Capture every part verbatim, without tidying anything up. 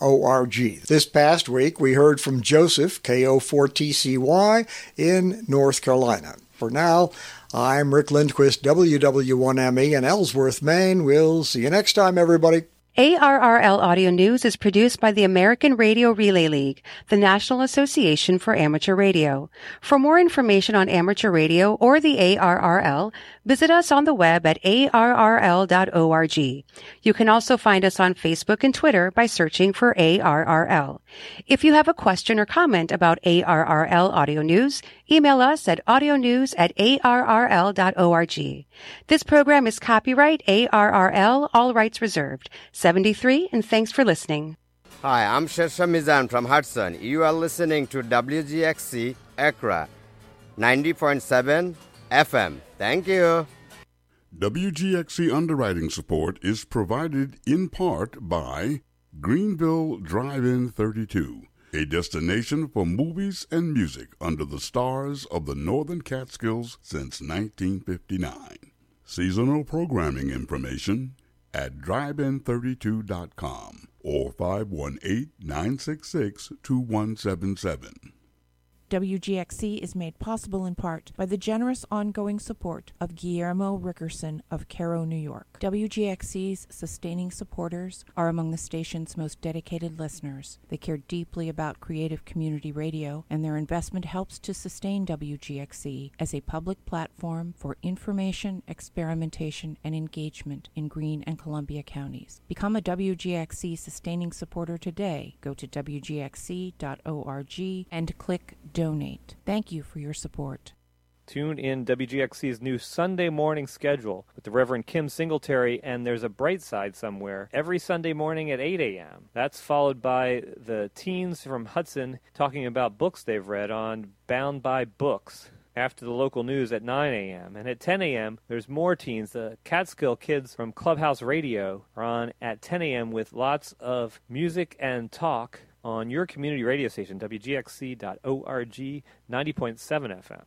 org. This past week, we heard from Joseph, K O four T C Y, in North Carolina. For now, I'm Rick Lindquist, W W one M E in Ellsworth, Maine. We'll see you next time, everybody. A R R L Audio News is produced by the American Radio Relay League, the National Association for Amateur Radio. For more information on amateur radio or the A R R L, visit us on the web at A R R L dot org. You can also find us on Facebook and Twitter by searching for A R R L. If you have a question or comment about A R R L Audio News, email us at audionews at A R R L dot org. This program is copyright A R R L, all rights reserved. seventy-three, and thanks for listening. Hi, I'm Shersha Mizan from Hudson. You are listening to W G X C Accra, ninety point seven F M. Thank you. W G X C underwriting support is provided in part by Greenville Drive-In thirty-two, a destination for movies and music under the stars of the Northern Catskills since nineteen fifty-nine. Seasonal programming information at drive in thirty-two dot com or five one eight, nine six six, two one seven seven. W G X C is made possible in part by the generous ongoing support of Guillermo Rickerson of Cairo, New York. W G X C's sustaining supporters are among the station's most dedicated listeners. They care deeply about creative community radio, and their investment helps to sustain W G X C as a public platform for information, experimentation, and engagement in Greene and Columbia counties. Become a W G X C sustaining supporter today. Go to W G X C dot org and click Donate. Thank you for your support. Tune in W G X C's new Sunday morning schedule with the Reverend Kim Singletary and There's a Bright Side Somewhere every Sunday morning at eight a.m. That's followed by the teens from Hudson talking about books they've read on Bound by Books after the local news at nine a.m. And at ten a.m., there's more teens. The Catskill kids from Clubhouse Radio are on at ten a.m. with lots of music and talk on your community radio station, W G X C dot org, ninety point seven F M.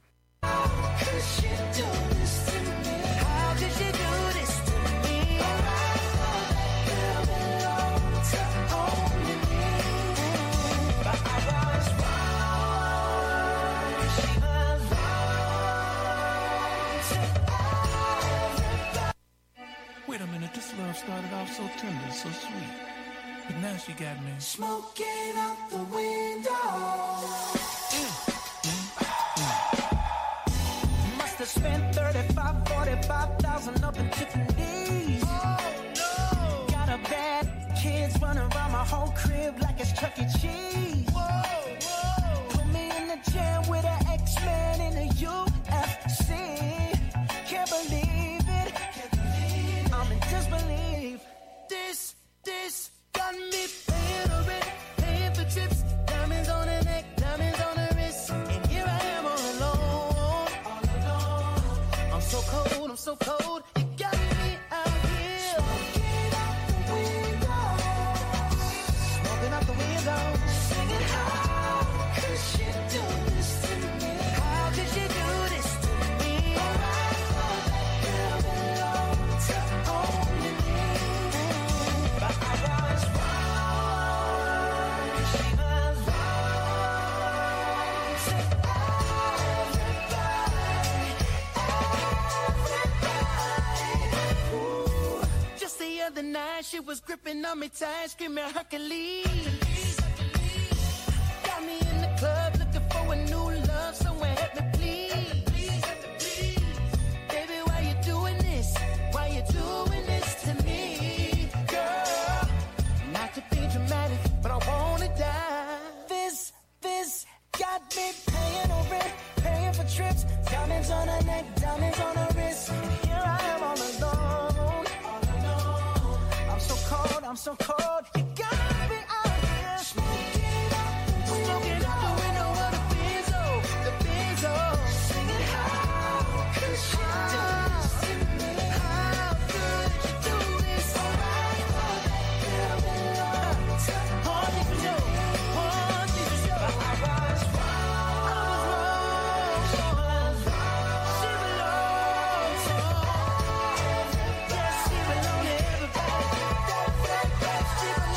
Wait a minute, this love started off so tender, so sweet. But now she got me smoking out the window. Mm, mm, mm. Must have spent thirty-five, forty-five thousand up in Tiffany's. Oh no! Got a bad kids running around my whole crib like it's Chuck E. Cheese. Whoa, whoa! Put me in the jam with an X-Men in the U F C. Can't believe it. Can't believe it. I'm in disbelief. This, this. Got me paying a rent, paying for trips, diamonds on the neck, diamonds on the wrist, and here I am all alone, all alone. I'm so cold, I'm so cold, you got me out here. Smoking out the window, smoking out the window, singing how could she do this to me? How could she do this to me? I thought that girl belonged to only me, but I was the night she was gripping on me tight, screaming Hercules. Got me in the club looking for a new love, somewhere help me please. Baby, why you doing this? Why you doing this to me, girl? Not to be dramatic, but I wanna die. This, this got me paying no rent, paying for trips, diamonds on her neck, diamonds on her wrist. Here I am all alone. I'm so cold, I'm so cold, you got me out here. Smoking out the window, smoking out the window of the Benzo, the Benzo. Singing how could she do this to me? How could you do this? I thought that girl belonged to only for you, only for you. But I was wrong, I was wrong, she belongs to everybody. Yes, she belongs to everybody.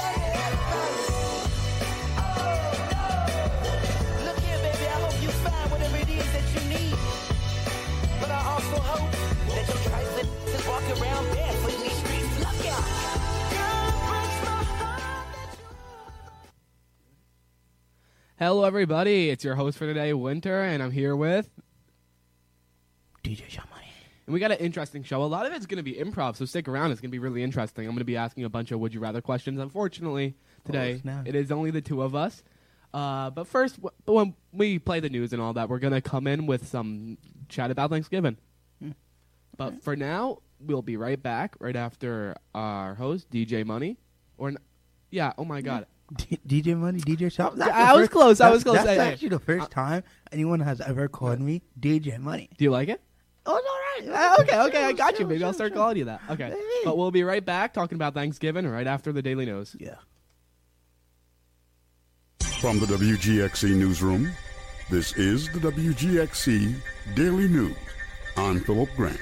Hello, everybody. It's your host for today, Winter, and I'm here with D J Sean Money. And we got an interesting show. A lot of it's going to be improv, so stick around. It's going to be really interesting. I'm going to be asking a bunch of would you rather questions. Unfortunately, today Oh, it is only the two of us. Uh, but first, w- when we play the news and all that, we're going to come in with some chat about Thanksgiving. Hmm. But Okay. for now, we'll be right back right after our host, D J Money. Or n- yeah, oh my God. D- DJ Money, D J Shop. That's I the was first- close, I was that's- close. That's Hey, hey. actually the first Uh, time anyone has ever called me D J Money. Do you like it? Oh, it's all right. Uh, okay, okay, I got you, Sure, baby. I'll sure, start sure. calling you that. Okay. Hey. But we'll be right back talking about Thanksgiving right after the Daily News. Yeah. From the W G X C Newsroom, this is the W G X C Daily News. I'm Philip Grant.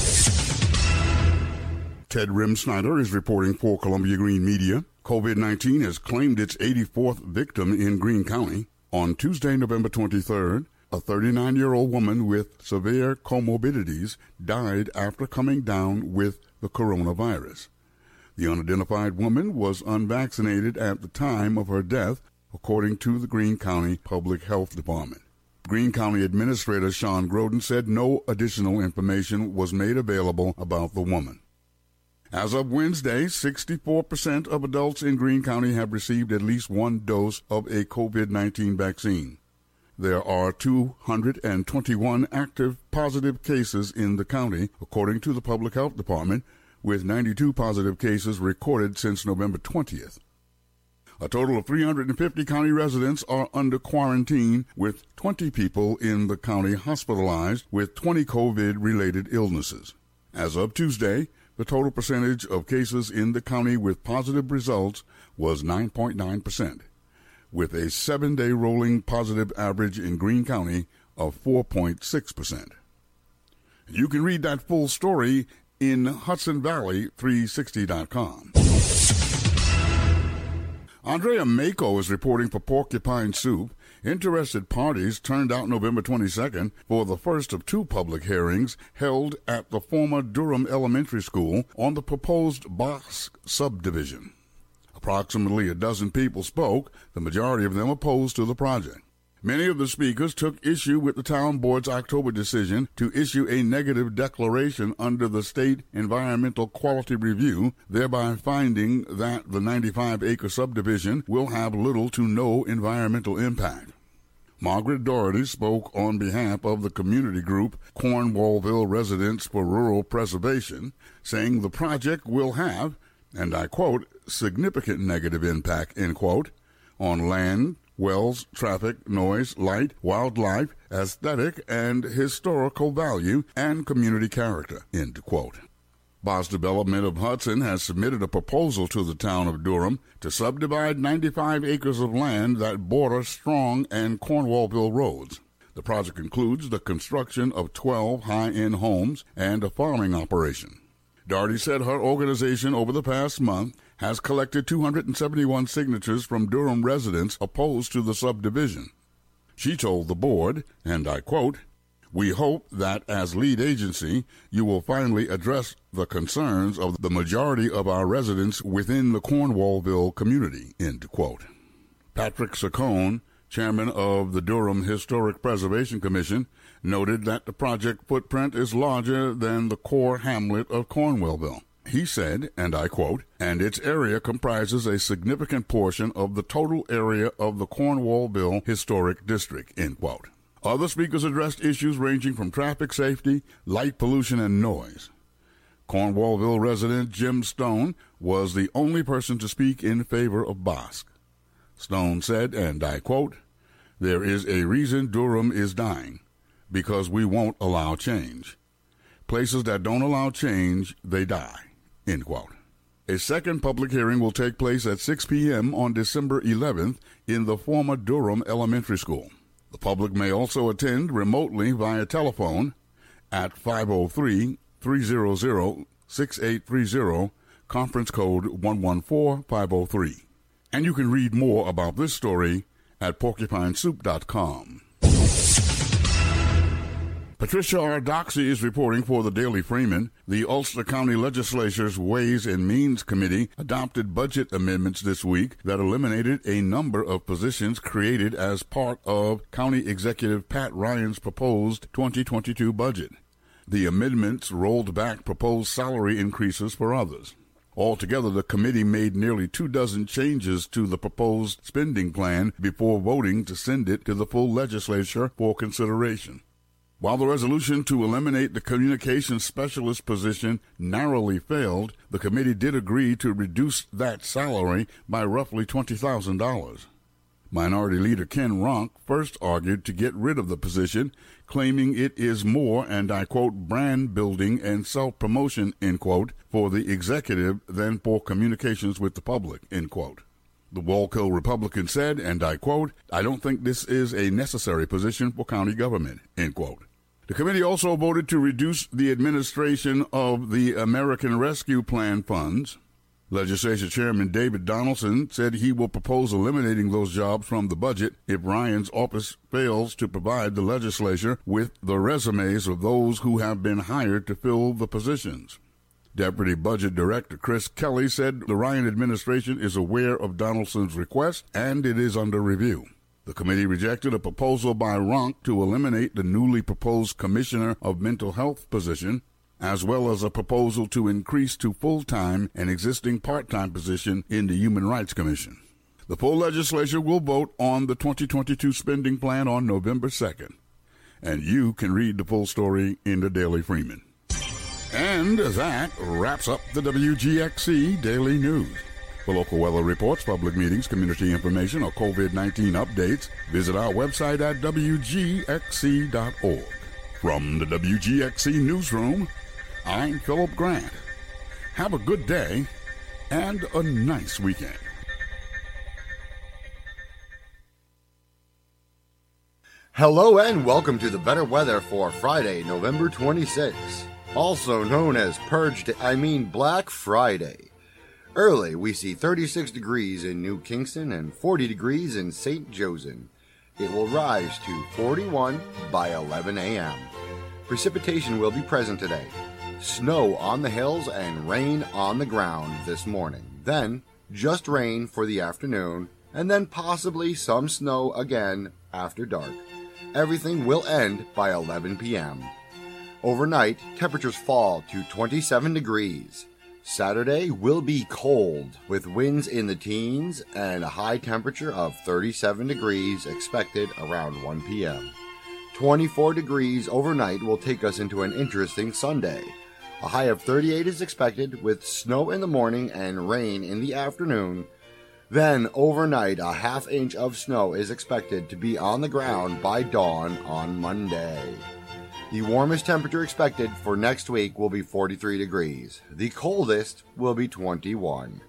Ted Rimsnyder is reporting for Columbia Green Media. COVID nineteen has claimed its eighty-fourth victim in Greene County. On Tuesday, November twenty-third, a thirty-nine-year-old woman with severe comorbidities died after coming down with the coronavirus. The unidentified woman was unvaccinated at the time of her death, according to the Greene County Public Health Department. Greene County Administrator Sean Groden said no additional information was made available about the woman. As of Wednesday, sixty-four percent of adults in Greene County have received at least one dose of a COVID nineteen vaccine. There are two hundred twenty-one active positive cases in the county, according to the Public Health Department, with ninety-two positive cases recorded since November twentieth. A total of three hundred fifty county residents are under quarantine, with twenty people in the county hospitalized with twenty COVID-related illnesses. As of Tuesday, the total percentage of cases in the county with positive results was nine point nine percent, with a seven-day rolling positive average in Greene County of four point six percent. You can read that full story in Hudson Valley three sixty dot com. Andrea Mako is reporting for Porcupine Soup. Interested parties turned out November twenty-second for the first of two public hearings held at the former Durham Elementary School on the proposed Bosque subdivision. Approximately a dozen people spoke, the majority of them opposed to the project. Many of the speakers took issue with the town board's October decision to issue a negative declaration under the State Environmental Quality Review, thereby finding that the ninety-five acre subdivision will have little to no environmental impact. Margaret Doherty spoke on behalf of the community group Cornwallville Residents for Rural Preservation, saying the project will have, and I quote, significant negative impact, end quote, on land, wells, traffic, noise, light, wildlife, aesthetic, and historical value, and community character, end quote. Boss Development of Hudson has submitted a proposal to the town of Durham to subdivide ninety-five acres of land that border Strong and Cornwallville roads. The project includes the construction of twelve high-end homes and a farming operation. Doherty said her organization over the past month has collected two hundred seventy-one signatures from Durham residents opposed to the subdivision. She told the board, and I quote, "We hope that as lead agency, you will finally address the concerns of the majority of our residents within the Cornwallville community," end quote. Patrick Saccone, chairman of the Durham Historic Preservation Commission, noted that the project footprint is larger than the core hamlet of Cornwallville. He said, and I quote, "and its area comprises a significant portion of the total area of the Cornwallville Historic District," end quote. Other speakers addressed issues ranging from traffic safety, light pollution, and noise. Cornwallville resident Jim Stone was the only person to speak in favor of Bosque. Stone said, and I quote, "There is a reason Durham is dying, because we won't allow change. Places that don't allow change, they die," end quote. A second public hearing will take place at six p.m. on December eleventh in the former Durham Elementary School. The public may also attend remotely via telephone at five oh three, three hundred, six eight three zero, conference code one one four five oh three. And you can read more about this story at porcupine soup dot com. Patricia Ardoxy is reporting for the Daily Freeman. The Ulster County Legislature's Ways and Means Committee adopted budget amendments this week that eliminated a number of positions created as part of County Executive Pat Ryan's proposed twenty twenty-two budget. The amendments rolled back proposed salary increases for others. Altogether, the committee made nearly two dozen changes to the proposed spending plan before voting to send it to the full legislature for consideration. While the resolution to eliminate the communications specialist position narrowly failed, the committee did agree to reduce that salary by roughly twenty thousand dollars. Minority Leader Ken Ronk first argued to get rid of the position, claiming it is more, and I quote, brand building and self-promotion, end quote, for the executive than for communications with the public, end quote. The Wallkill Republican said, and I quote, I don't think this is a necessary position for county government, end quote. The committee also voted to reduce the administration of the American Rescue Plan funds. Legislature Chairman David Donaldson said he will propose eliminating those jobs from the budget if Ryan's office fails to provide the legislature with the resumes of those who have been hired to fill the positions. Deputy Budget Director Chris Kelly said the Ryan administration is aware of Donaldson's request and it is under review. The committee rejected a proposal by Ronk to eliminate the newly proposed Commissioner of Mental Health position, as well as a proposal to increase to full-time an existing part-time position in the Human Rights Commission. The full legislature will vote on the twenty twenty-two spending plan on November second, and you can read the full story in the Daily Freeman. And that wraps up the W G X C Daily News. For local weather reports, public meetings, community information, or COVID nineteen updates, visit our website at W G X C dot org. From the W G X C Newsroom, I'm Philip Grant. Have a good day and a nice weekend. Hello and welcome to the better weather for Friday, November twenty-sixth, also known as Purge, I mean Black Friday. Early, we see thirty-six degrees in New Kingston and forty degrees in Saint Joseph. It will rise to forty-one by eleven a.m. Precipitation will be present today. Snow on the hills and rain on the ground this morning. Then, just rain for the afternoon, and then possibly some snow again after dark. Everything will end by eleven p.m. Overnight, temperatures fall to twenty-seven degrees. Saturday will be cold, with winds in the teens and a high temperature of thirty-seven degrees expected around one p.m. twenty-four degrees overnight will take us into an interesting Sunday. A high of thirty-eight is expected, with snow in the morning and rain in the afternoon. Then, overnight, a half inch of snow is expected to be on the ground by dawn on Monday. The warmest temperature expected for next week will be forty-three degrees. The coldest will be twenty-one.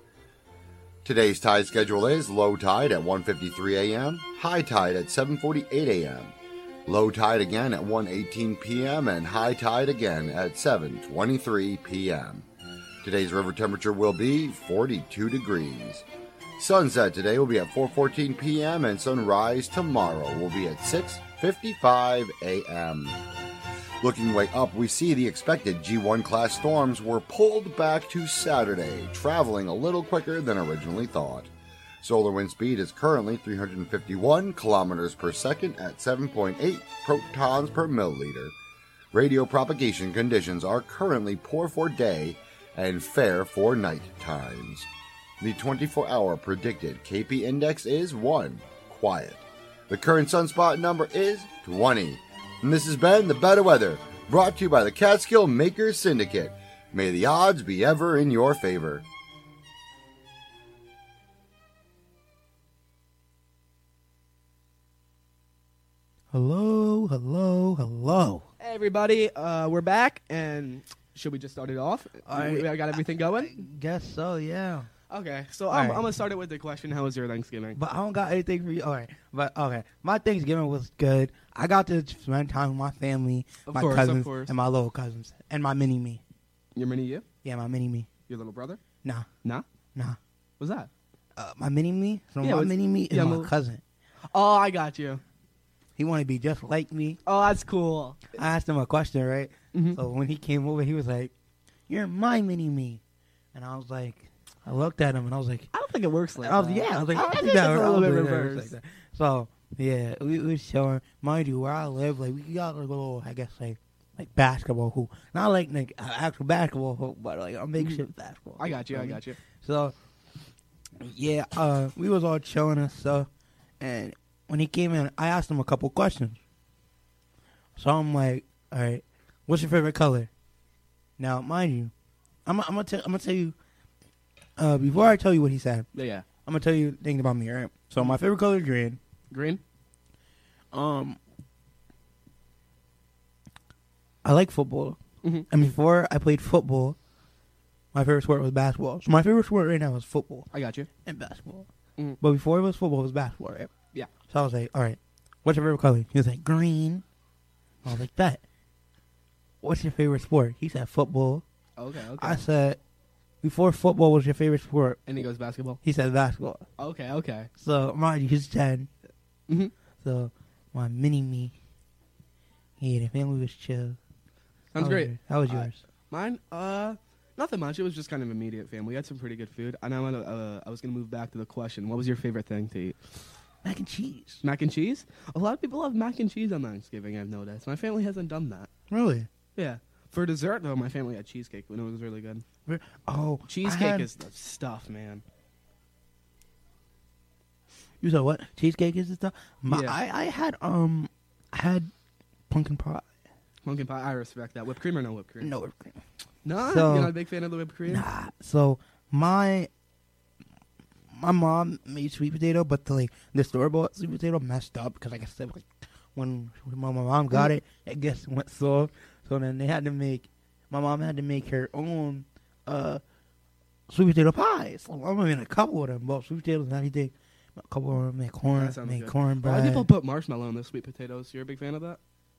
Today's tide schedule is low tide at one fifty-three a.m., high tide at seven forty-eight a.m., low tide again at one eighteen p.m., and high tide again at seven twenty-three p.m. Today's river temperature will be forty-two degrees. Sunset today will be at four fourteen p.m. and sunrise tomorrow will be at six fifty-five a.m. Looking way up, we see the expected G one class storms were pulled back to Saturday, traveling a little quicker than originally thought. Solar wind speed is currently three hundred fifty-one kilometers per second at seven point eight protons per milliliter. Radio propagation conditions are currently poor for day and fair for night times. The twenty-four hour predicted K P index is one, quiet. The current sunspot number is twenty. And this has been The Better Weather, brought to you by the Catskill Makers Syndicate. May the odds be ever in your favor. Hello, hello, hello. Hey everybody, uh, we're back, and should we just start it off? I, we got everything going? I guess so, yeah. Okay, so All I'm, right. I'm gonna start it with the question: how was your Thanksgiving? But I don't got anything for you. All right, but okay. My Thanksgiving was good. I got to spend time with my family, Of my course, of cousins, course. and my little cousins, and my mini me. Your mini you? Yeah, my mini me. Your little brother? Nah, Nah. nah. What's that? Uh, my mini me. So Yeah, my what's- mini me is yeah, my my- cousin. Oh, I got you. he wanted to be just like me. Oh, that's cool. I asked him a question, right? Mm-hmm. So when he came over, he was like, "You're my mini me," and I was like, I looked at him and I was like, I don't think it works like I was, that. yeah, I was like, I I think think that it's a I little was bit like, that, it was reversed. like that. So yeah, we, we was showing. Mind you, where I live, like we got a little, I guess, like like basketball hoop, not like like uh, actual basketball hoop, but like a makeshift basketball. I got you. I hoop, got you. So yeah, uh, we was all chilling and stuff, and when he came in, I asked him a couple questions. So I'm like, all right, what's your favorite color? Now, mind you, I'm, I'm gonna tell I'm gonna tell you. Uh, before I tell you what he said, Yeah, yeah. I'm gonna tell you things about me, right? So my favorite color is green. Green. Um, I like football, Mm-hmm. and before I played football, my favorite sport was basketball. So my favorite sport right now is football I got you. and basketball. Mhm. But before it was football, it was basketball, right? Yeah. So I was like, all right, what's your favorite color? He was like, green. I was like, that. What's your favorite sport? He said football. Okay. Okay. I said, before football was your favorite sport, and he goes basketball. he said basketball. Okay. Okay. So mind you, he's ten. Mm-hmm. So my mini me, yeah, the family was chill. Sounds How was great. yours? How was Uh, yours? Mine, uh, nothing much. It was just kind of immediate family. We had some pretty good food. And I, wanna, uh, I was going to move back to the question. What was your favorite thing to eat? Mac and cheese. Mac and cheese? A lot of people love mac and cheese on Thanksgiving, I've noticed. My family hasn't done that. Really? Yeah. For dessert, though, my family had cheesecake when it was really good. Re- Oh, Cheesecake I had, is the stuff, man. You said what? Cheesecake is the stuff. My, Yeah. I I had um, I had pumpkin pie. Pumpkin pie, I respect that. Whipped cream or no whipped cream? No whipped cream. No, So- you're not a big fan of the whipped cream? Nah. So my my mom made sweet potato, but the like the store bought sweet potato messed up because like I said, like when, when my mom got it, it just went soft. So then they had to make my mom had to make her own uh sweet potato pie. So I made a couple of them, both sweet potatoes and everything. A couple of them made corn, That sounds made good. A cornbread. lot of people put marshmallow in the sweet potatoes. You're a big fan of that?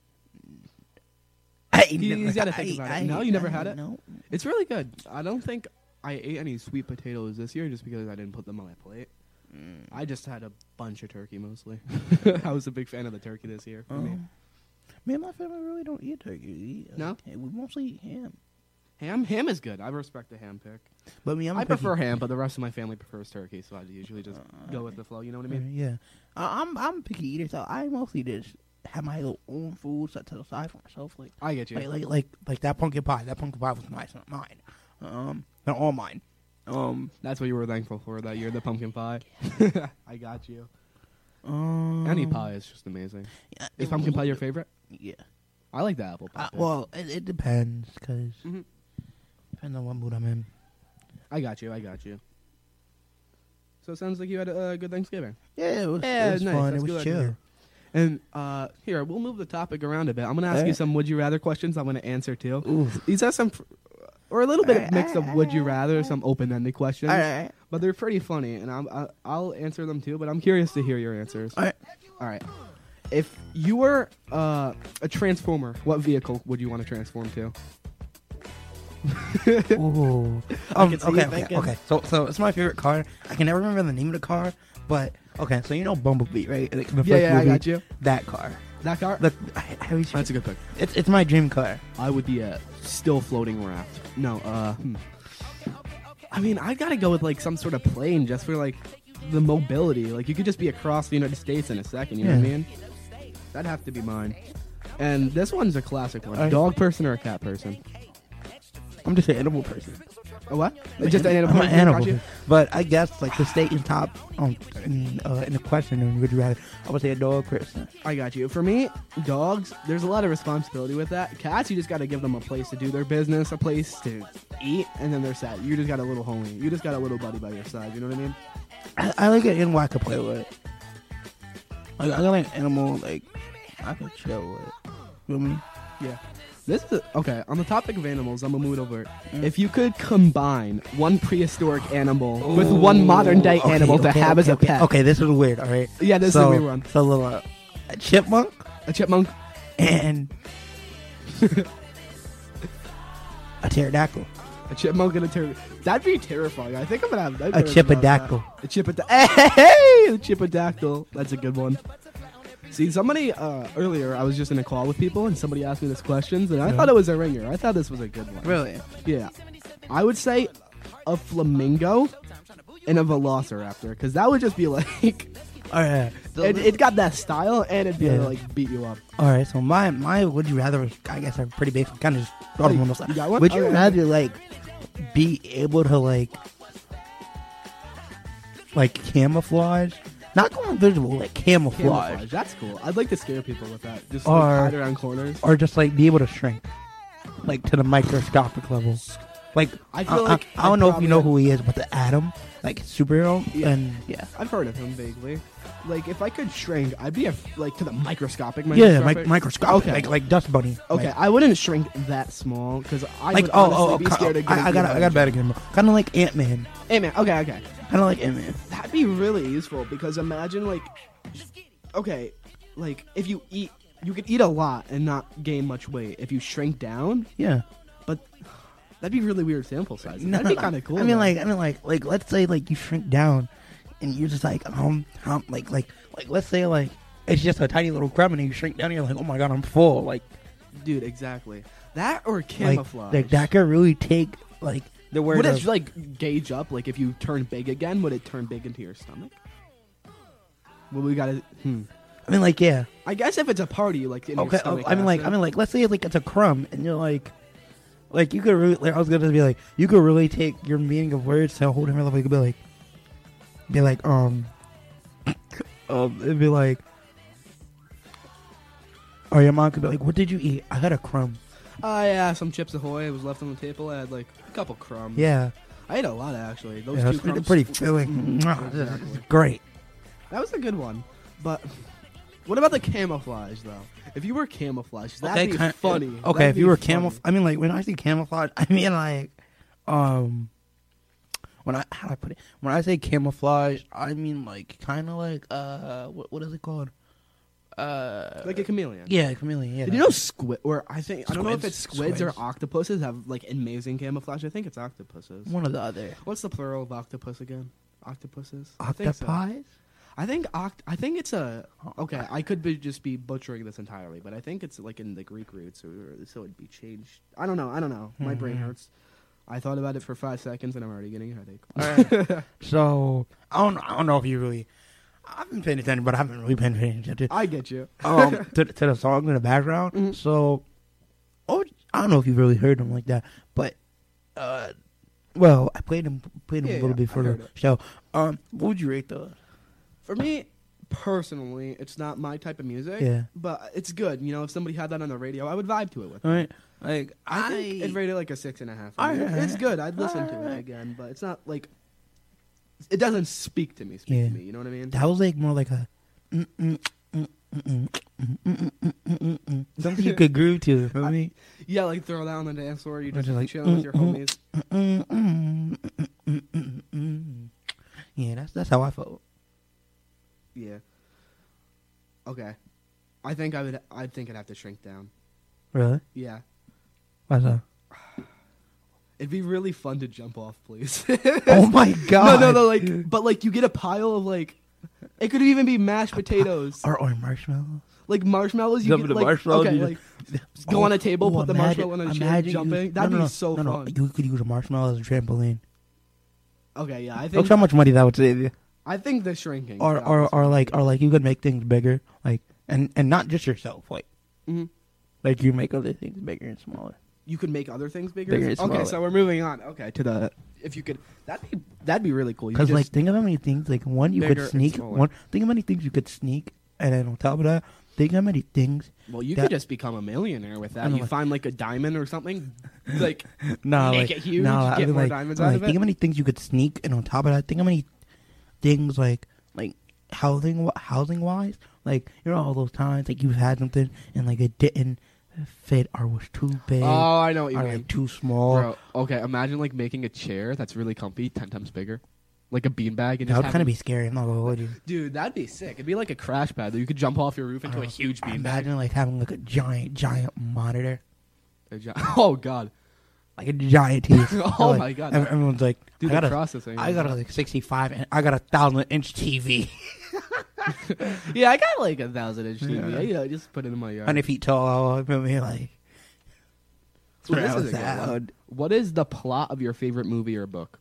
I You- you never- gotta think I- about it. I- No, you never I- had it? No. It's really good. I don't think I ate any sweet potatoes this year just because I didn't put them on my plate. Mm. I just had a bunch of turkey mostly. I was a big fan of the turkey this year for me. Um, me and my family really don't eat turkey. We eat, No? like, we mostly eat ham. Ham? Ham is good. I respect the ham pick. But me, I'm a I picky- prefer ham, but the rest of my family prefers turkey, so I usually just go with the flow. You know what I mean? Yeah, I I'm I'm a picky eater, so I mostly just have my little own food set to the side for myself. Like, I get you. like, like, like, like that pumpkin pie. That pumpkin pie was nice, not mine. Um, they're all mine. Um, That's what you were thankful for that year, the pumpkin pie. I got you. um Any pie is just amazing. yeah, Is pumpkin pie your favorite? Yeah. I like the apple pie. Uh, pick. well, it, it depends, cause Mhm. depends on what mood I'm in. I got you. I got you. So it sounds like you had a uh, good Thanksgiving. Yeah, it was, Yeah, it was nice. fun. That's It good was to chill. hear. And uh, here, we'll move the topic around a bit. I'm going to ask you Alright. some would you rather questions I'm going to answer too. Oof. These are some, pr- or a little bit of Alright, mix of alright, would you alright, rather, some open ended questions. All right. But they're pretty funny, and I'm, I, I'll answer them too, but I'm curious to hear your answers. All right. All right. If you were uh, a transformer, what vehicle would you want to transform to? Ooh. I Um, can see okay, you okay, thinking. okay. So, so it's my favorite car. I can never remember the name of the car, but okay. So you know Bumblebee, right? Like, the Yeah, first yeah, I movie, got you. That car. That car? Look, I, I always, That's a good pick. it's it's my dream car. I would be a still floating raft. No, uh, hmm. I mean, I gotta go with like some sort of plane just for like the mobility. Like you could just be across the United States in a second. You know what I Yeah. mean? That'd have to be mine. And this one's a classic one. I- Dog person or a cat person? I'm just an animal person. A what? Just an animal. I'm an person, animal. got you? person. But I guess like to stay in top um, in, uh, in the question, and would you rather? I would say a dog person. I got you. For me, dogs, there's a lot of responsibility with that. Cats, you just got to give them a place to do their business, a place to eat, and then they're set. You just got a little homie. You just got a little buddy by your side. You know what I mean? I, I like an animal I could play with. Like, I like an animal like I could chill with. You know what I mean? Yeah. This is a, okay. On the topic of animals, I'm gonna move it over. If you could combine one prehistoric animal with one modern day Okay, animal to okay, have okay, as a okay. pet, Okay, this is weird. All right. Yeah, this is so, a weird one. So, little uh, a chipmunk a chipmunk, and a pterodactyl. a chipmunk, and a ter- that'd be terrifying. I think I'm gonna have A chippodactyl. A chippodactyl. Hey, a chippodactyl. That's a good one. See, somebody uh, earlier, I was just in a call with people, and somebody asked me this question, and I thought it was a ringer. I thought this was a good one. Really? Yeah. I would say a flamingo and a velociraptor, because that would just be like... All right. So it, this- it got that style, and it'd be Yeah. like beat you up. All right, so my my would you rather, I guess, are pretty basic. Kind of just throw them on the side. You got one? Would you Okay. rather like be able to like like camouflage, not go invisible, like camouflage, Camouflage. That's cool. I'd like to scare people with that. Just Or- like, hide around corners. or just like be able to shrink, like to the microscopic level? Like I feel like I, don't I'd know if you know probably- who he is, but the Atom, like superhero, Yeah. and yeah, I've heard of him vaguely. Like, if I could shrink, I'd be a, like to the microscopic. yeah, microscopic. like microscopic, Okay. like like Dust Bunny. Okay, like, I wouldn't shrink that small because I like would oh honestly oh, be oh scared of getting I, I got I got better than kind of like Ant Man, Hey man, okay, okay, kind of like Ant Man. that'd be really useful because imagine like, okay, like if you eat, you could eat a lot and not gain much weight. If you shrink down, Yeah. but that'd be really weird sample size. No, That'd be no, kind of cool. I mean, though. like, I mean, like, like, let's say, like, you shrink down, and you're just like, um, um, like, like, like, let's say, like, it's just a tiny little crumb, and you shrink down, and you're like, oh my god, I'm full, like, dude, exactly that or like, camouflage. like that could really take, like, the word Would of, it like gauge up? Like if you turn big again, would it turn big into your stomach? Well, we gotta. Hmm. I mean, like, yeah, I guess if it's a party, like in okay, your stomach I mean, like, acid. I mean, like, let's say, like, it's a crumb, and you're like, like, you could really, like, I was gonna be like, you could really take your meaning of words to a whole different level. You could be like, be like, um, um, it'd be like, or your mom could be like, what did you eat? I had a crumb. Oh yeah, some Chips Ahoy. It was left on the table. I had like a couple crumbs. Yeah. I ate a lot actually. Those Yeah, two it's pretty, crumbs. pretty filling. Mhm, exactly. Great. That was a good one. But what about the camouflage though? If you were camouflage, that'd be kind- funny. Okay, That'd if you be were funny. camouflage, I mean, like when I say camouflage, I mean like, um, when I how do I put it? When I say camouflage, I mean like kind of like uh, what what is it called? Uh, like a chameleon. yeah, chameleon. Yeah. Did you know squid? Or I think I don't know if Squids? it's squids, or Squids. octopuses have like amazing camouflage. I think it's octopuses. one or the other? What's the plural of octopus again? Octopuses. I think so. Octopi? I think oct- I think it's a okay. I could be just be butchering this entirely, but I think it's like in the Greek roots, or so it'd be changed. I don't know. I don't know. My brain Mhm. hurts. I thought about it for five seconds and I'm already getting a headache. Alright. So I don't I don't know if you really. I've been paying attention, but I haven't really been paying attention. I get you. um, to, to the song in the background. Mhm. So, oh, I don't know if you've really heard them like that, but uh, well, I played them played them Yeah, a little yeah, bit I for the heard it. show. Um, what would you rate those? For me personally, it's not my type of music. Yeah. But it's good. You know, if somebody had that on the radio, I would vibe to it with. All right, like I think I'd rate it like a six and a half. for me. Alright. It's good. I'd listen to it Alright. again, but it's not like it doesn't speak to me. Speak Yeah. to me. You know what I mean? that was like more like a mm, mm, mm, mm, mm, mm, mm, mm, mm, mm, mm. something you could groove to. Feel me? Yeah, like throw down the dance floor. You just Just like, chilling with your mm, mm. homies. Mm, mm, mm, mm, mm, mm. Yeah, that's that's how I felt. Yeah. Okay. I think I would. I think I'd have to shrink down. Really? Yeah. What's up? It'd be really fun to jump off, please. Oh my No, god! no, no. Like, but like, you get a pile of like. It could even be mashed potatoes, Or or marshmallows. like marshmallows. You Jump get, the like, marshmallow, okay, you like go on a table, Oh, put the imagine- marshmallow on a chair, imagine jumping. you- That'd no, no, be no, so no, no. fun. You could use a marshmallow as a trampoline. Okay, yeah, I Look think how much money that would save you. I think the shrinking. Or yeah, or that's or what like I or like you could make things bigger, like and and not just yourself, like think. Mhm. like you make other things bigger and smaller. You could make other things bigger. Bigger and okay, smaller. so we're moving on. Okay, to the if you could that'd be that'd be really cool. You Because could like just- think of how many things like one you Bigger could and sneak. smaller. One think of how many things you could sneak, and then on top of that, think how many things. well, you that- could just become a millionaire with I that. know, You like- find like a diamond or something, like No, make like, it huge, no, get I mean, more like, diamonds like, out of think it. how many things you could sneak, and on top of that, think how many things like like housing housing wise, like you know all those times like you had something and like it didn't fit or was too big Oh, I know what you or mean. like too small. Bro, okay, imagine like making a chair that's really comfy, ten times bigger, like a beanbag, and That just would kind of having- be scary. I'm not gonna hold you. Dude, that'd be sick. It'd be like a crash pad that you could jump off your roof into a Uh, huge beanbag. Imagine like having like a giant, giant monitor, A gi- Oh god, like a giant T V. Oh Like, my God. ev- Everyone's like, dude, I got the a, processing. I got a like sixty-five, and I got a thousand inch T V. Yeah, I got like a thousand inch T V. Yeah. You know, just put it in my yard. Hundred feet tall. I mean, like. So this Surround is a good one. sound. What is the plot of your favorite movie or book?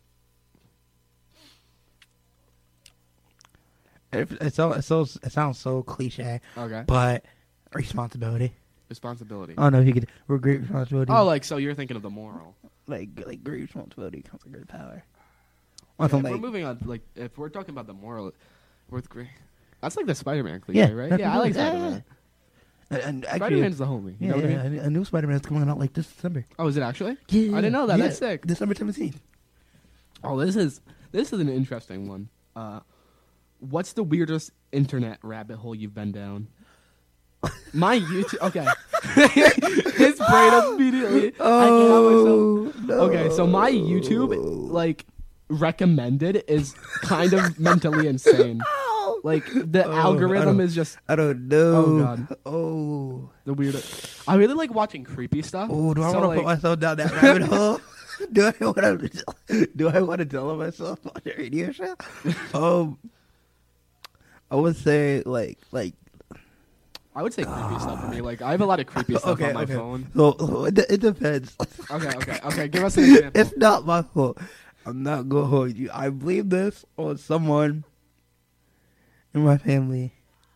It, it's so, it's so, it sounds so cliche, Okay. but responsibility. Responsibility. I don't know if you could. We're great responsibility. Oh, like so you're thinking of the moral. like like great responsibility comes with great power. Yeah, Something if we're like, moving on, like if we're talking about the moral, with great. That's like the Spider-Man cliche, yeah, right? that's Yeah, I like yeah, Spider-Man. yeah. And, and actually, Spider-Man's the homie. You yeah, know what I yeah, mean? a new Spider-Man's coming out like this December. Oh, is it actually? Yeah, I didn't know that. yeah, That's sick. December seventeenth. Oh, this is this is an interesting one. Uh, what's the weirdest internet rabbit hole you've been down? My YouTube. Okay, his brain immediately. Oh, I can't help myself. no. Okay, so my YouTube like recommended is kind of mentally insane. Like the Oh, algorithm I is just I don't know. Oh, God. Oh. the weirdest. I really like watching creepy stuff. Oh, do I So, want to like, put myself down that rabbit hole? Do I want to? Do I want to tell myself on the radio show? um, I would say like like. I would say creepy stuff for me. Like I have a lot of creepy stuff Okay, on my okay. phone. So, so it, it depends. Okay, okay, okay. Give us an example. It's not my fault. I'm not gonna hold you. I blame this on someone in my family,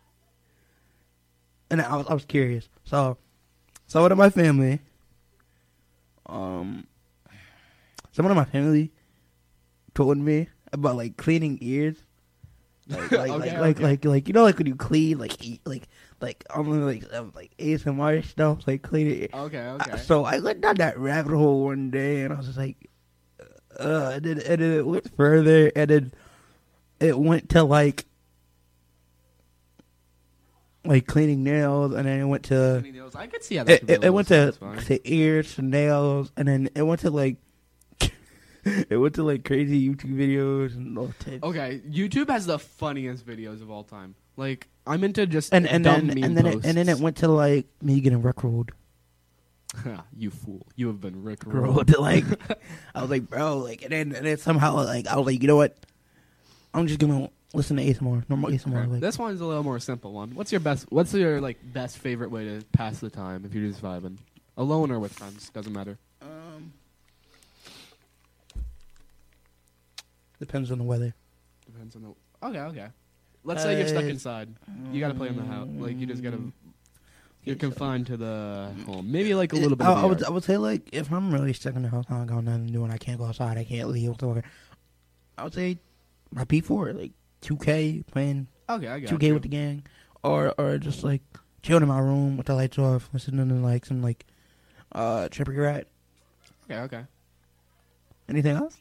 and I was I was curious. So, someone in my family, um, someone in my family told me about like cleaning ears, like like Okay, like, like okay. like like you know like when you clean like eat, like like I'm like um, like A S M R stuff like cleaning. Ear. Okay, okay. So I went down that rabbit hole one day, and I was just like, uh, and then, and then it went further, and then it went to like, like cleaning nails, and then it went to, Cleaning nails. I could see how that it, could be a it, it went little to, satisfying. to ears, to nails, and then it went to like, it went to like crazy YouTube videos and all types. Okay, YouTube has the funniest videos of all time. Like I'm into just And and dumb then meme and then it, posts. and then it went to like me getting rickrolled. You fool! You have been rickrolled. Rolled. Like I was like, bro, like, and then, and then somehow like I was like, you know what? I'm just gonna listen to A S M R, normal A S M R. Okay, Like, This one's a little more simple one. What's your best? What's your like best favorite way to pass the time if you're just vibing, alone or with friends? Doesn't matter. um, depends on the weather. Depends on the. Okay, okay. Let's say you're stuck Uh, inside. You got to play in the house. Like you just got to. You're confined to the home. Maybe like a little bit. I, of I the would yard. I would say like if I'm really stuck in the house, I don't got nothing to do, and I can't go outside, I can't leave whatsoever. I would say my P four, like two K, playing Okay, I got two K you. with the gang, or or just like chilling in my room with the lights off, listening to like some like uh Trippie Redd. Okay, okay. Anything else?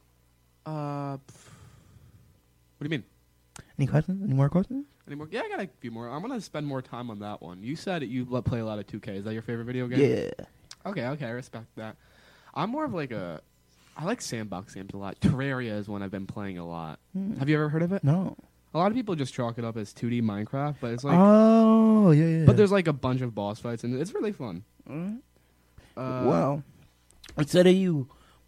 Uh, pff, what do you mean? Any questions? Any more questions? Any more? Yeah, I got a few more. I'm gonna spend more time on that one. You said you let play a lot of two K. Is that your favorite video game? Yeah. Okay, okay, I respect that. I'm more of like a. I like sandbox games a lot. Terraria is one I've been playing a lot. Hmm. Have you ever heard of it? No. A lot of people just chalk it up as two D Minecraft, but it's like. oh yeah, yeah. But there's like a bunch of boss fights, and it's really fun. Mm. Uh, well, instead of you.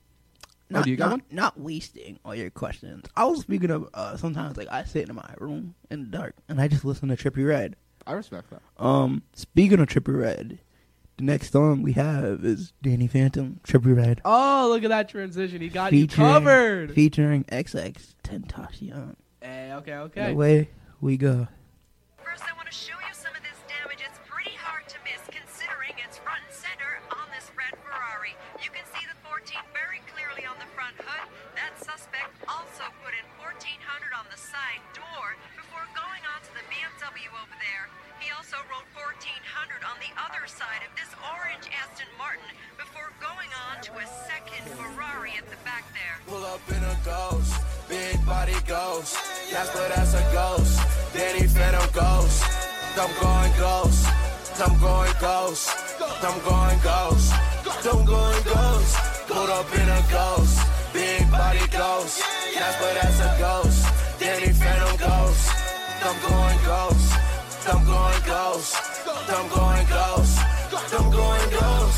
Oh, do you got not, one? not wasting all your questions. I was speaking of uh, sometimes like I sit in my room in the dark and I just listen to Trippie Redd. I respect that. Um, speaking of Trippie Redd, the next song we have is Danny Phantom, Trippie Redd, Oh, look at that transition. He got Featuring- you covered. featuring X X Tentacion. Hey, okay, And okay. away we go. First, I want to show you some of this damage. It's pretty hard to miss considering it's front and center on this red Ferrari. You can see the fourteen very clearly on the front hood. That suspect also put in fourteen hundred on the side door before going on to the B M W over there. He also wrote fourteen hundred on the other side of this orange Aston Martin before going on to a second Ferrari at the back there. Pull up in a ghost, big body ghost. That's what that's a ghost. Danny Phantom ghost. I'm going ghost. I'm going ghost. I'm going ghost. I'm going ghost. Pull up in a ghost, big body ghost. That's what that's a ghost. Danny Phantom ghost. I'm going ghost. I'm going ghost. I'm going ghost. I'm going ghost.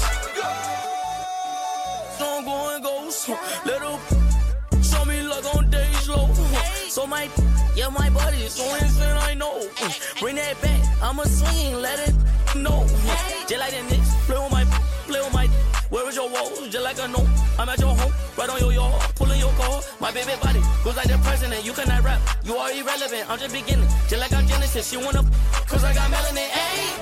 So I'm going ghost. Little show me luck on days low. So my, yeah, my body is so insane, I know. Mm. Bring that back, I'ma swing, let it know. Mm. Just like the Knicks, play with my, play with my. Where is your wall? Just like I know. I'm at your home, right on your yard, pulling your car. My baby body goes like the president. You cannot rap, you are irrelevant. I'm just beginning, just like I'm Genesis. She wanna, cause I got melanin. Ayy.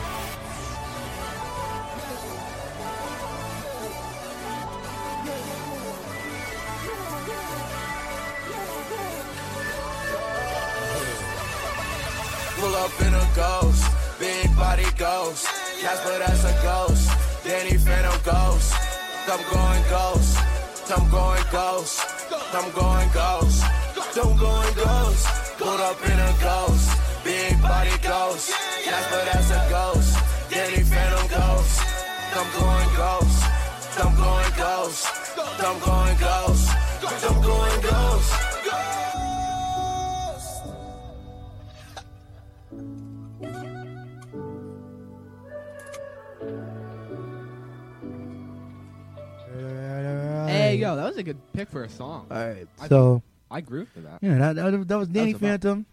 Pull up in a ghost, big body ghost. Casper, that's a ghost. Danny Phantom ghost. I'm going ghost. I'm going ghost. I'm going ghost. I'm going ghost. Pull up in a ghost, big body ghost. Casper, that's a ghost. Danny Phantom ghost. I'm going ghost. I'm going ghost. I'm going ghost. I'm going ghost. Hey, yo, that was a good pick for a song. All right, I so I grooved to that. yeah, that that, that was Danny That was a bop. Phantom.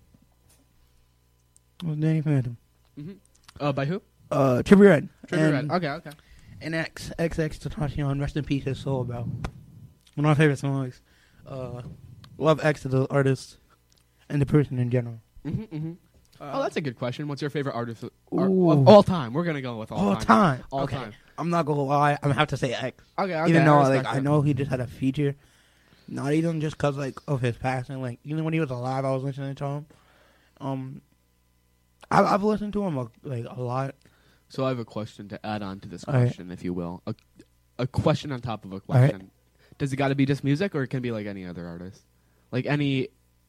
That was Danny Phantom. Mm-hmm. Uh, by who? Uh, Trippie Redd. Trippie And- Redd. Okay, okay. And X X X Tentacion, rest in peace, his soul, bro. One of my favorite songs. Uh, love X as the artist and the person in general. Mm-hmm, mm-hmm. Uh, oh, that's a good question. What's your favorite artist of, ar- Ooh. of all time? We're gonna go with all, All time. All okay. time. I'm not gonna lie. I'm gonna have to say X. Okay, okay. Even I though respect like I that. know he just had a feature, not even just cause like of his passing. Like even when he was alive, I was listening to him. Um, I, I've listened to him a, like a lot. So I have a question to add on to this All right. question, if you will. A, a question on top of a question. right. Does it got to be just music, or it can be like any other artist, like any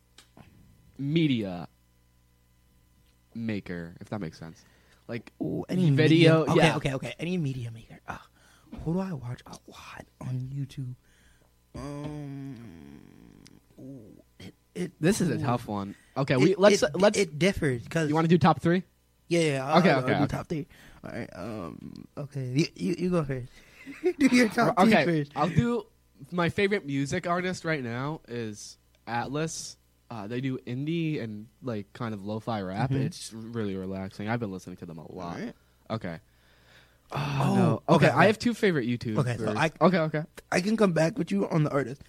media maker, if that makes sense. Like Ooh, any video, media, okay, yeah. okay, okay. Any media maker. Uh, who do I watch a lot on YouTube? Um, ooh, it, it, This is a ooh. tough one. Okay, It- we let's it, let's. It differs because You want to do top three? Yeah, yeah. I'll, Okay, I'll, okay, I'll do okay. top three. All right. Um. Okay. You you, you go first. Do your top Okay, three first. I'll do. My favorite music artist right now is Atlas. Uh, they do indie and like kind of lo-fi rap. Mhm. It's really relaxing. I've been listening to them a lot. Alright. Okay. Oh, Oh, no. Okay, okay, I have two favorite YouTubers. Okay, so I- okay, okay. I can come back with you on the artist.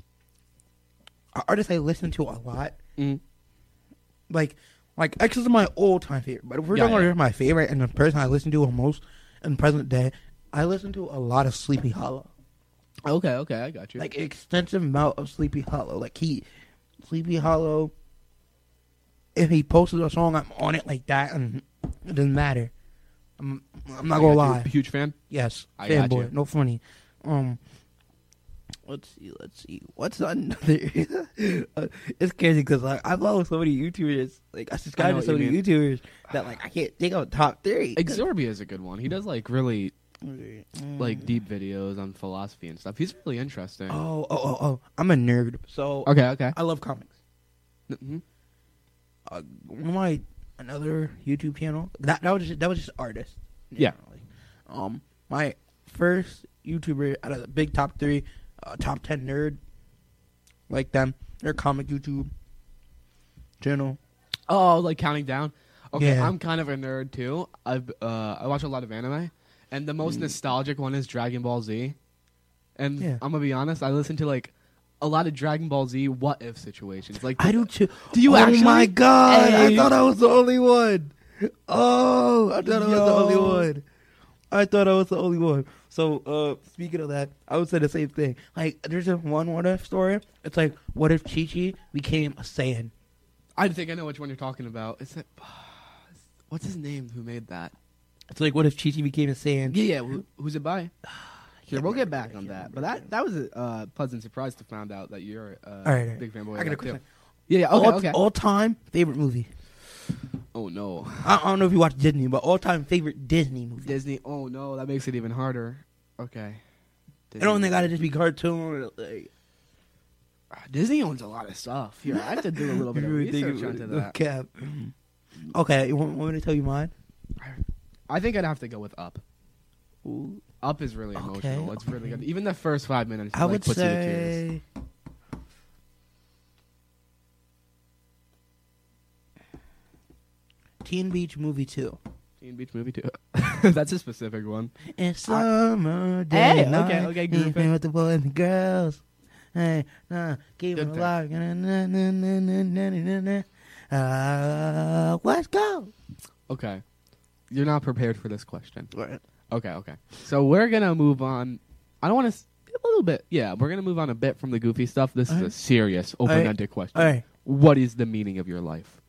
An artist I listen to a lot. Mm. Like, like X is my all time favorite. But if we're Yeah, talking yeah. about my favorite and the person I listen to the most in present day, I listen to a lot of Sleepy Hollow. Okay, okay, I got you. Like extensive amount of Sleepy Hollow. Like he, Sleepy Hollow. If he posted a song, I'm on it like that, and it doesn't matter. I'm, I'm not I gonna got you. lie. Huge fan. Yes, I got you. fanboy. No funny. Um, let's see. Let's see. What's another? uh, it's crazy because like I follow so many YouTubers. Like I I subscribe know to so what you many mean. YouTubers that like I can't think of top three. Exorbia is a good one. He does like really Mm. like deep videos on philosophy and stuff. He's really interesting. Oh, oh, oh, oh! I'm a nerd, so Okay, okay. I love comics. Mhm. Uh, one of my another YouTube channel that that was just, that was just artists. Yeah. generally. Um, my first YouTuber out of the big top three, uh, top ten nerd, like them. Their comic YouTube channel. Oh, like counting down. Okay, Yeah. I'm kind of a nerd too. I've uh, I watch a lot of anime, and the most nostalgic one is Dragon Ball Z. And Yeah. I'm gonna be honest, I listen to like a lot of Dragon Ball Z what if situations. Like I do too. Do you oh actually? my god! I Hey. thought I was the only one. Oh, I thought I was the only Yo. one. I thought I was the only one. So, uh, speaking of that, I would say the same thing. Like, there's a one what if story. It's like, what if Chi-Chi became a Saiyan? I think I know which one you're talking about. It's that. What's his name? Who made that? It's like, what if Chi-Chi became a Saiyan? Yeah, yeah. Who, who's it by? Here, we'll get remember, back I on can't that. But remember. that that was a uh, pleasant surprise to find out that you're a uh, All right, all right. big fanboy. I of got a that, question. too. Yeah, yeah. Okay, all, okay. all time favorite movie. Oh no, I, I don't know if you watch Disney, but all time favorite Disney movie. Disney. Oh no, that makes it even harder. Okay. I don't think gotta just be cartoon. Or, like, Uh, Disney owns a lot of stuff. Here, I have to do a little bit of really think research it onto would- that. Okay. Okay, you want, want me to tell you mine? I think I'd have to go with Up. Ooh. Up is really Okay, emotional. It's really okay. good. Even the first five minutes, I like, would puts you to tears. say Teen Beach Movie two. Teen Beach Movie two. That's a specific one. It's summer day. Hey, okay, okay, Griffin. Griffin. With the boys and girls. Hey, nah, keep it Good thing. alive. Na, na, na, na, na, na, na, na. Uh, let's go. Okay. You're not prepared for this question. Right. Okay, okay. So we're going to move on. I don't want to... A little bit. Yeah, we're going to move on a bit from the goofy stuff. This is Alright. a serious, open-ended question. Alright. What is the meaning of your life?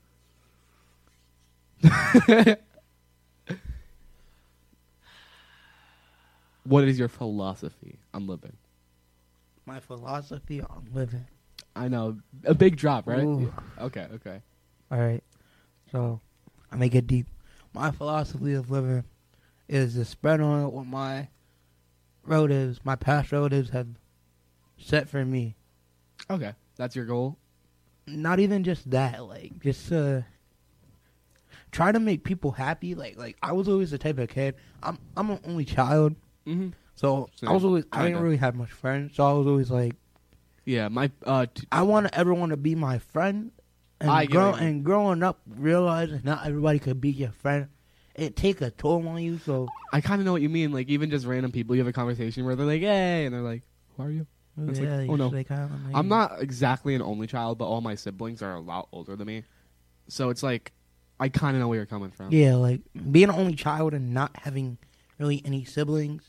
What is your philosophy on living? My philosophy on living. I know. A big drop, right? Ooh. Yeah. Okay, okay. All right. So, I make it deep. My philosophy of living is to spread on what my relatives, my past relatives have set for me. Okay. That's your goal? Not even just that. Like, just uh, try to make people happy. Like, like I was always the type of kid. I'm I'm an only child. Mm-hmm. So, Same. I was always, I didn't Kinda. really have much friends. So, I was always like, Yeah, my... Uh, t- I want everyone to be my friend. And, I get grow, what you mean. and growing up, realizing not everybody could be your friend. It take a toll on you. So, I kind of know what you mean. Like, even just random people, you have a conversation where they're like, hey, and they're like, who are you? And it's yeah, like, you oh, no. say kinda like- I'm not exactly an only child, but all my siblings are a lot older than me. So it's like, I kind of know where you're coming from. Yeah, like being an only child and not having really any siblings,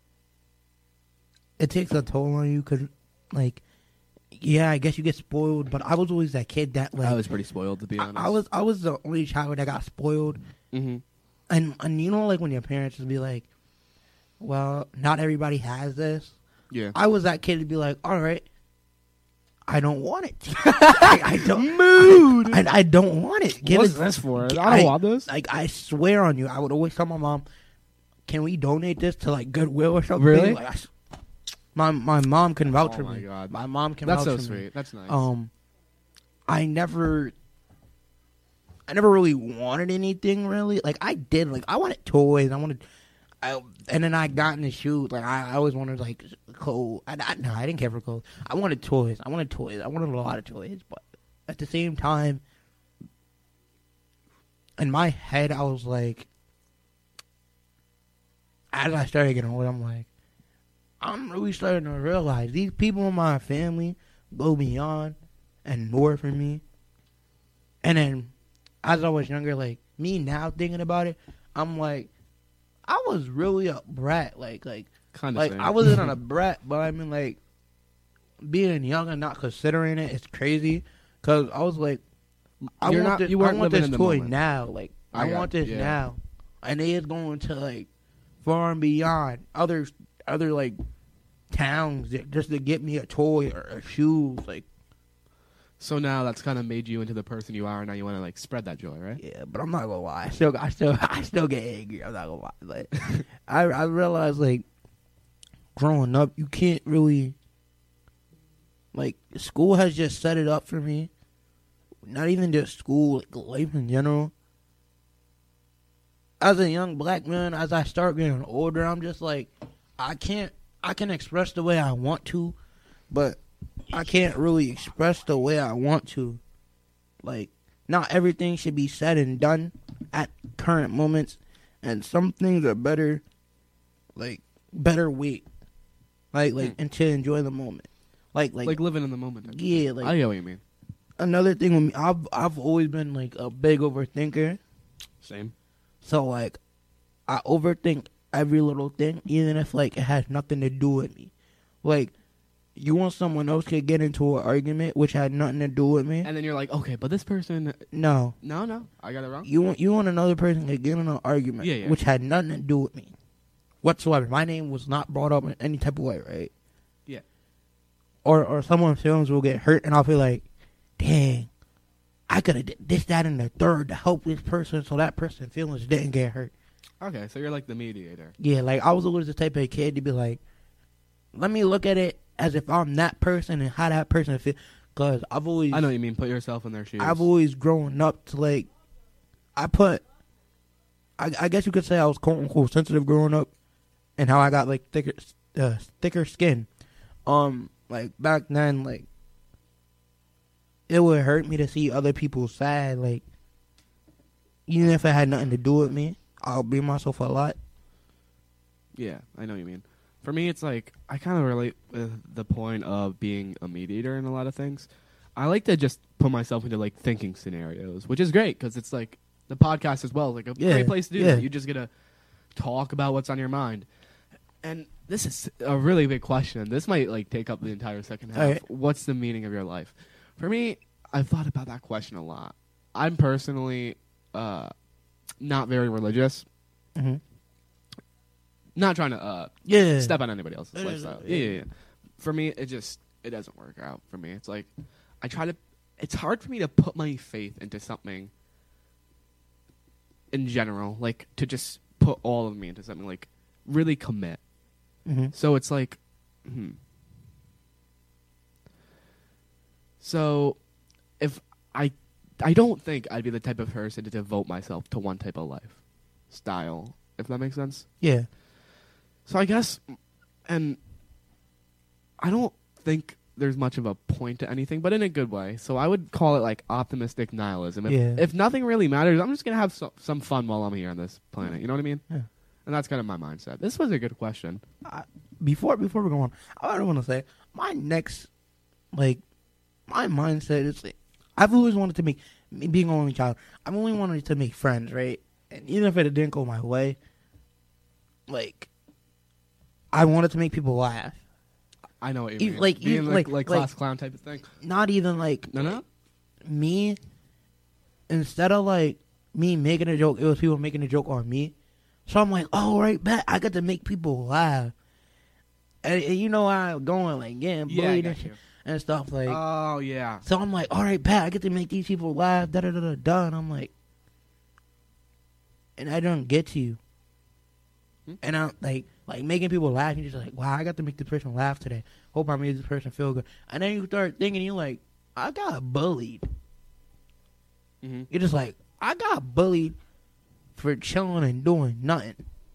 it takes a toll on you. Cause, like, yeah, I guess you get spoiled, but I was always that kid that like I was pretty spoiled, to be I, honest. I was I was the only child that got spoiled, Mm-hmm. and and you know like when your parents would be like, well, not everybody has this. Yeah. I was that kid to be like, all right, I don't want it. I, I don't mood. I, I don't want it. Give What's it, this for? I don't want this. Like I swear on you, I would always tell my mom, "Can we donate this to like Goodwill or something?" Really? Like, I s my my mom can vouch Oh for my me. God. My mom can That's vouch so for sweet. me. That's nice. Um, I never, I never really wanted anything really. Like I did. Like I wanted toys. I wanted. I, and then I got into shoes. Like I, I always wanted like clothes. I, I, no, I didn't care for clothes. I wanted toys. I wanted toys. I wanted a lot of toys. But at the same time, in my head, I was like, as I started getting older, I'm like, I'm really starting to realize these people in my family go beyond and more for me. And then, as I was younger, like me now thinking about it, I'm like, I was really a brat. Like, like, Kinda like same. I wasn't a brat, but I mean, like, being young and not considering it is crazy. Cause I was like, I You're want not- this, you I weren't want living this in the toy moment. now. Like, I, I got- want this yeah. now, and it is going to like far and beyond other other like towns that- just to get me a toy or, or shoes. Like, So now that's kind of made you into the person you are, and now you want to like spread that joy, right? yeah, but I'm not gonna lie. I still, I still, I still get angry. I'm not gonna lie. Like, I, I realized like growing up, you can't really like school has just set it up for me. Not even just school, like life in general. As a young black man, as I start getting older, I'm just like, I can't, I can express the way I want to, but I can't really express the way I want to. Like, not everything should be said and done at current moments, and some things are better, like, better wait. Like, like, and to enjoy the moment. Like, like, Like living in the moment. yeah, like, I get what you mean. another thing with me, I've I've always been like a big overthinker. Same. So like, I overthink every little thing, even if like it has nothing to do with me. Like, you want someone else to get into an argument which had nothing to do with me. And then you're like, okay, but this person. No, No, no, I got it wrong. you want you want another person to get in an argument Yeah, yeah. which had nothing to do with me whatsoever. My name was not brought up in any type of way, right? Yeah. Or or someone's feelings will get hurt, and I'll feel like, dang, I could have did this, that, and the third to help this person so that person's feelings didn't get hurt. Okay, so you're like the mediator. Yeah, like I was always the type of kid to be like, let me look at it as if I'm that person and how that person feel. Cause I've always, I know what you mean. Put yourself in their shoes. I've always grown up to like, I put, I, I guess you could say I was quote unquote sensitive growing up, and how I got like thicker, uh, thicker skin. Um, like back then, like it would hurt me to see other people sad. Like, even if it had nothing to do with me, I'll be myself a lot. Yeah, I know what you mean. For me, it's like I kind of relate with the point of being a mediator in a lot of things. I like to just put myself into like thinking scenarios, which is great because it's like the podcast as well, is like a Yeah, great place to do yeah. that. You just get to talk about what's on your mind. And this is a really big question. This might like take up the entire second half. All right. What's the meaning of your life? For me, I've thought about that question a lot. I'm personally uh, not very religious. Mm-hmm. Not trying to uh, Yeah. step on anybody else's It is- lifestyle. Yeah, yeah, yeah. For me, it just it doesn't work out. For me, it's like I try to. It's hard for me to put my faith into something. In general, like to just put all of me into something, like really commit. Mm-hmm. So it's like, hmm. So, if I, I don't think I'd be the type of person to devote myself to one type of life style. If that makes sense. Yeah. So I guess, and I don't think there's much of a point to anything, but in a good way. So I would call it like optimistic nihilism. If, Yeah. if nothing really matters, I'm just gonna have so, some fun while I'm here on this planet. You know what I mean? Yeah. And that's kind of my mindset. This was a good question. I, before before we go on, I don't want to say my next, like, my mindset is like, I've always wanted to make, me being an only child, I've only wanted to make friends, right? And even if it didn't go my way, like, I wanted to make people laugh. I know what you Even- mean. like, Being even- like, like- like like- class clown type of thing. Not even like No, no. me. Instead of like me making a joke, it was people making a joke on me. So I'm like, oh right, bet I got to make people laugh. And, and you know how I'm going, like getting Yeah, I bullied got and, shit you. and stuff like. Oh yeah. So I'm like, all right, bet I get to make these people laugh. Da da da da da. And I'm like, and I don't get to you. Hmm? And I'm like, like making people laugh. You're just like, wow, I got to make this person laugh today. Hope I made this person feel good. And then you start thinking, you're like, I got bullied. Mm-hmm. You're just like, I got bullied for chilling and doing nothing.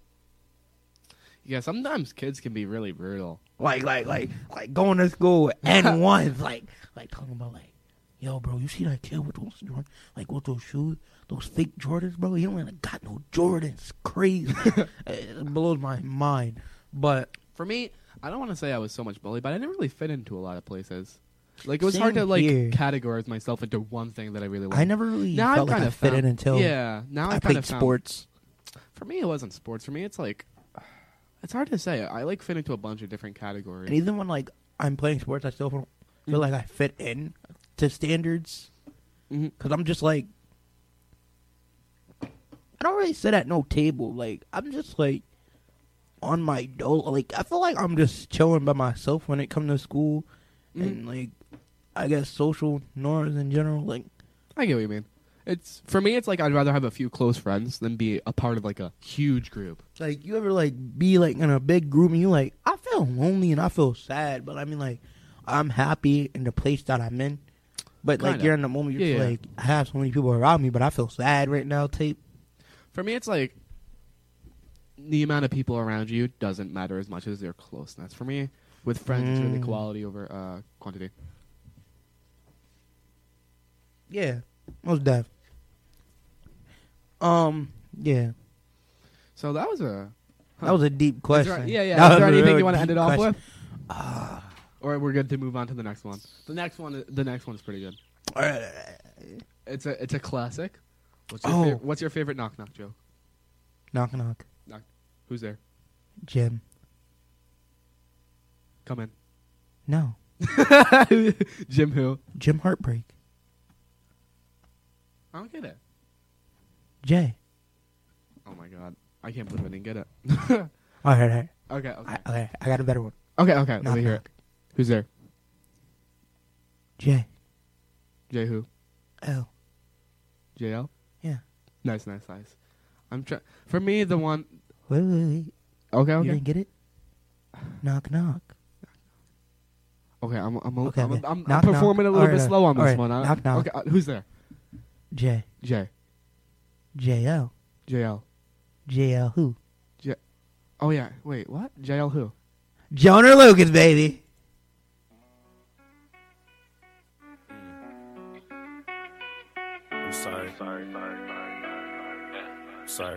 Yeah, sometimes kids can be really brutal. Like, like, like, like going to school with N ones, like, like talking about like, yo, bro, you see that kid with those, Jordan- like with those shoes, those fake Jordans, bro? He don't even got no Jordans. Crazy. It blows my mind. But For me, I don't want to say I was so much bullied, but I didn't really fit into a lot of places. Like it was hard Same to like here. categorize myself into one thing that I really liked. I never really now felt I've like kind I of fit found, in until yeah. Now I I've kind played of found, sports. For me, it wasn't sports. For me, it's like it's hard to say. I like fit into a bunch of different categories. And even when like I'm playing sports, I still don't feel Mhm. like I fit in to standards. Mhm. Cause I'm just like, I don't really sit at no table. Like I'm just like on my dole. Like I feel like I'm just chilling by myself when it comes to school, Mhm. and like I guess social norms in general. Like I get what you mean. It's for me. It's like I'd rather have a few close friends than be a part of like a huge group. like you ever like be like in a big group and you like I feel lonely and I feel sad, but I mean like I'm happy in the place that I'm in. But like Kinda. you're in the moment, you're Yeah, just yeah. like I have so many people around me, but I feel sad right now. Tape. For me, it's like the amount of people around you doesn't matter as much as their closeness. For me, with friends, it's really Mm. quality over uh, quantity. Yeah, most def. Um, yeah, So that was a that was a deep Is question. there, yeah, yeah. That Is there was a anything real you want to deep end it off question. with? Or we're good to move on to the next one. The next one, the next one is pretty good. It's a, it's a classic. What's your, Oh. fav- what's your favorite knock knock joke? Knock knock. Knock. Who's there? Jim. Come in. No. Jim who? Jim Heartbreak. I don't get it. Jay. Oh my god, I can't believe I didn't get it. All right, all right. Okay, okay, I, okay. I got a better one. okay, okay. Let Knock, me hear knock. it. Who's there? Jay. Jay who? L. J L. Yeah. Nice, nice, nice. I'm trying. For me, the one. Wait, wait, wait. Okay, You okay. didn't get it? Knock knock. Okay, I'm I'm I'm, Okay, I'm, okay. I'm, I'm Knock, knock. performing a little All bit right, slow on all this right. one. I- Knock, knock. Okay, uh, who's there? J. Jay. J L. J L. J L who? Oh yeah. Wait, what? J L who? Joner Lucas, baby. I'm sorry. Sorry, sorry, sorry, sorry, sorry. Sorry.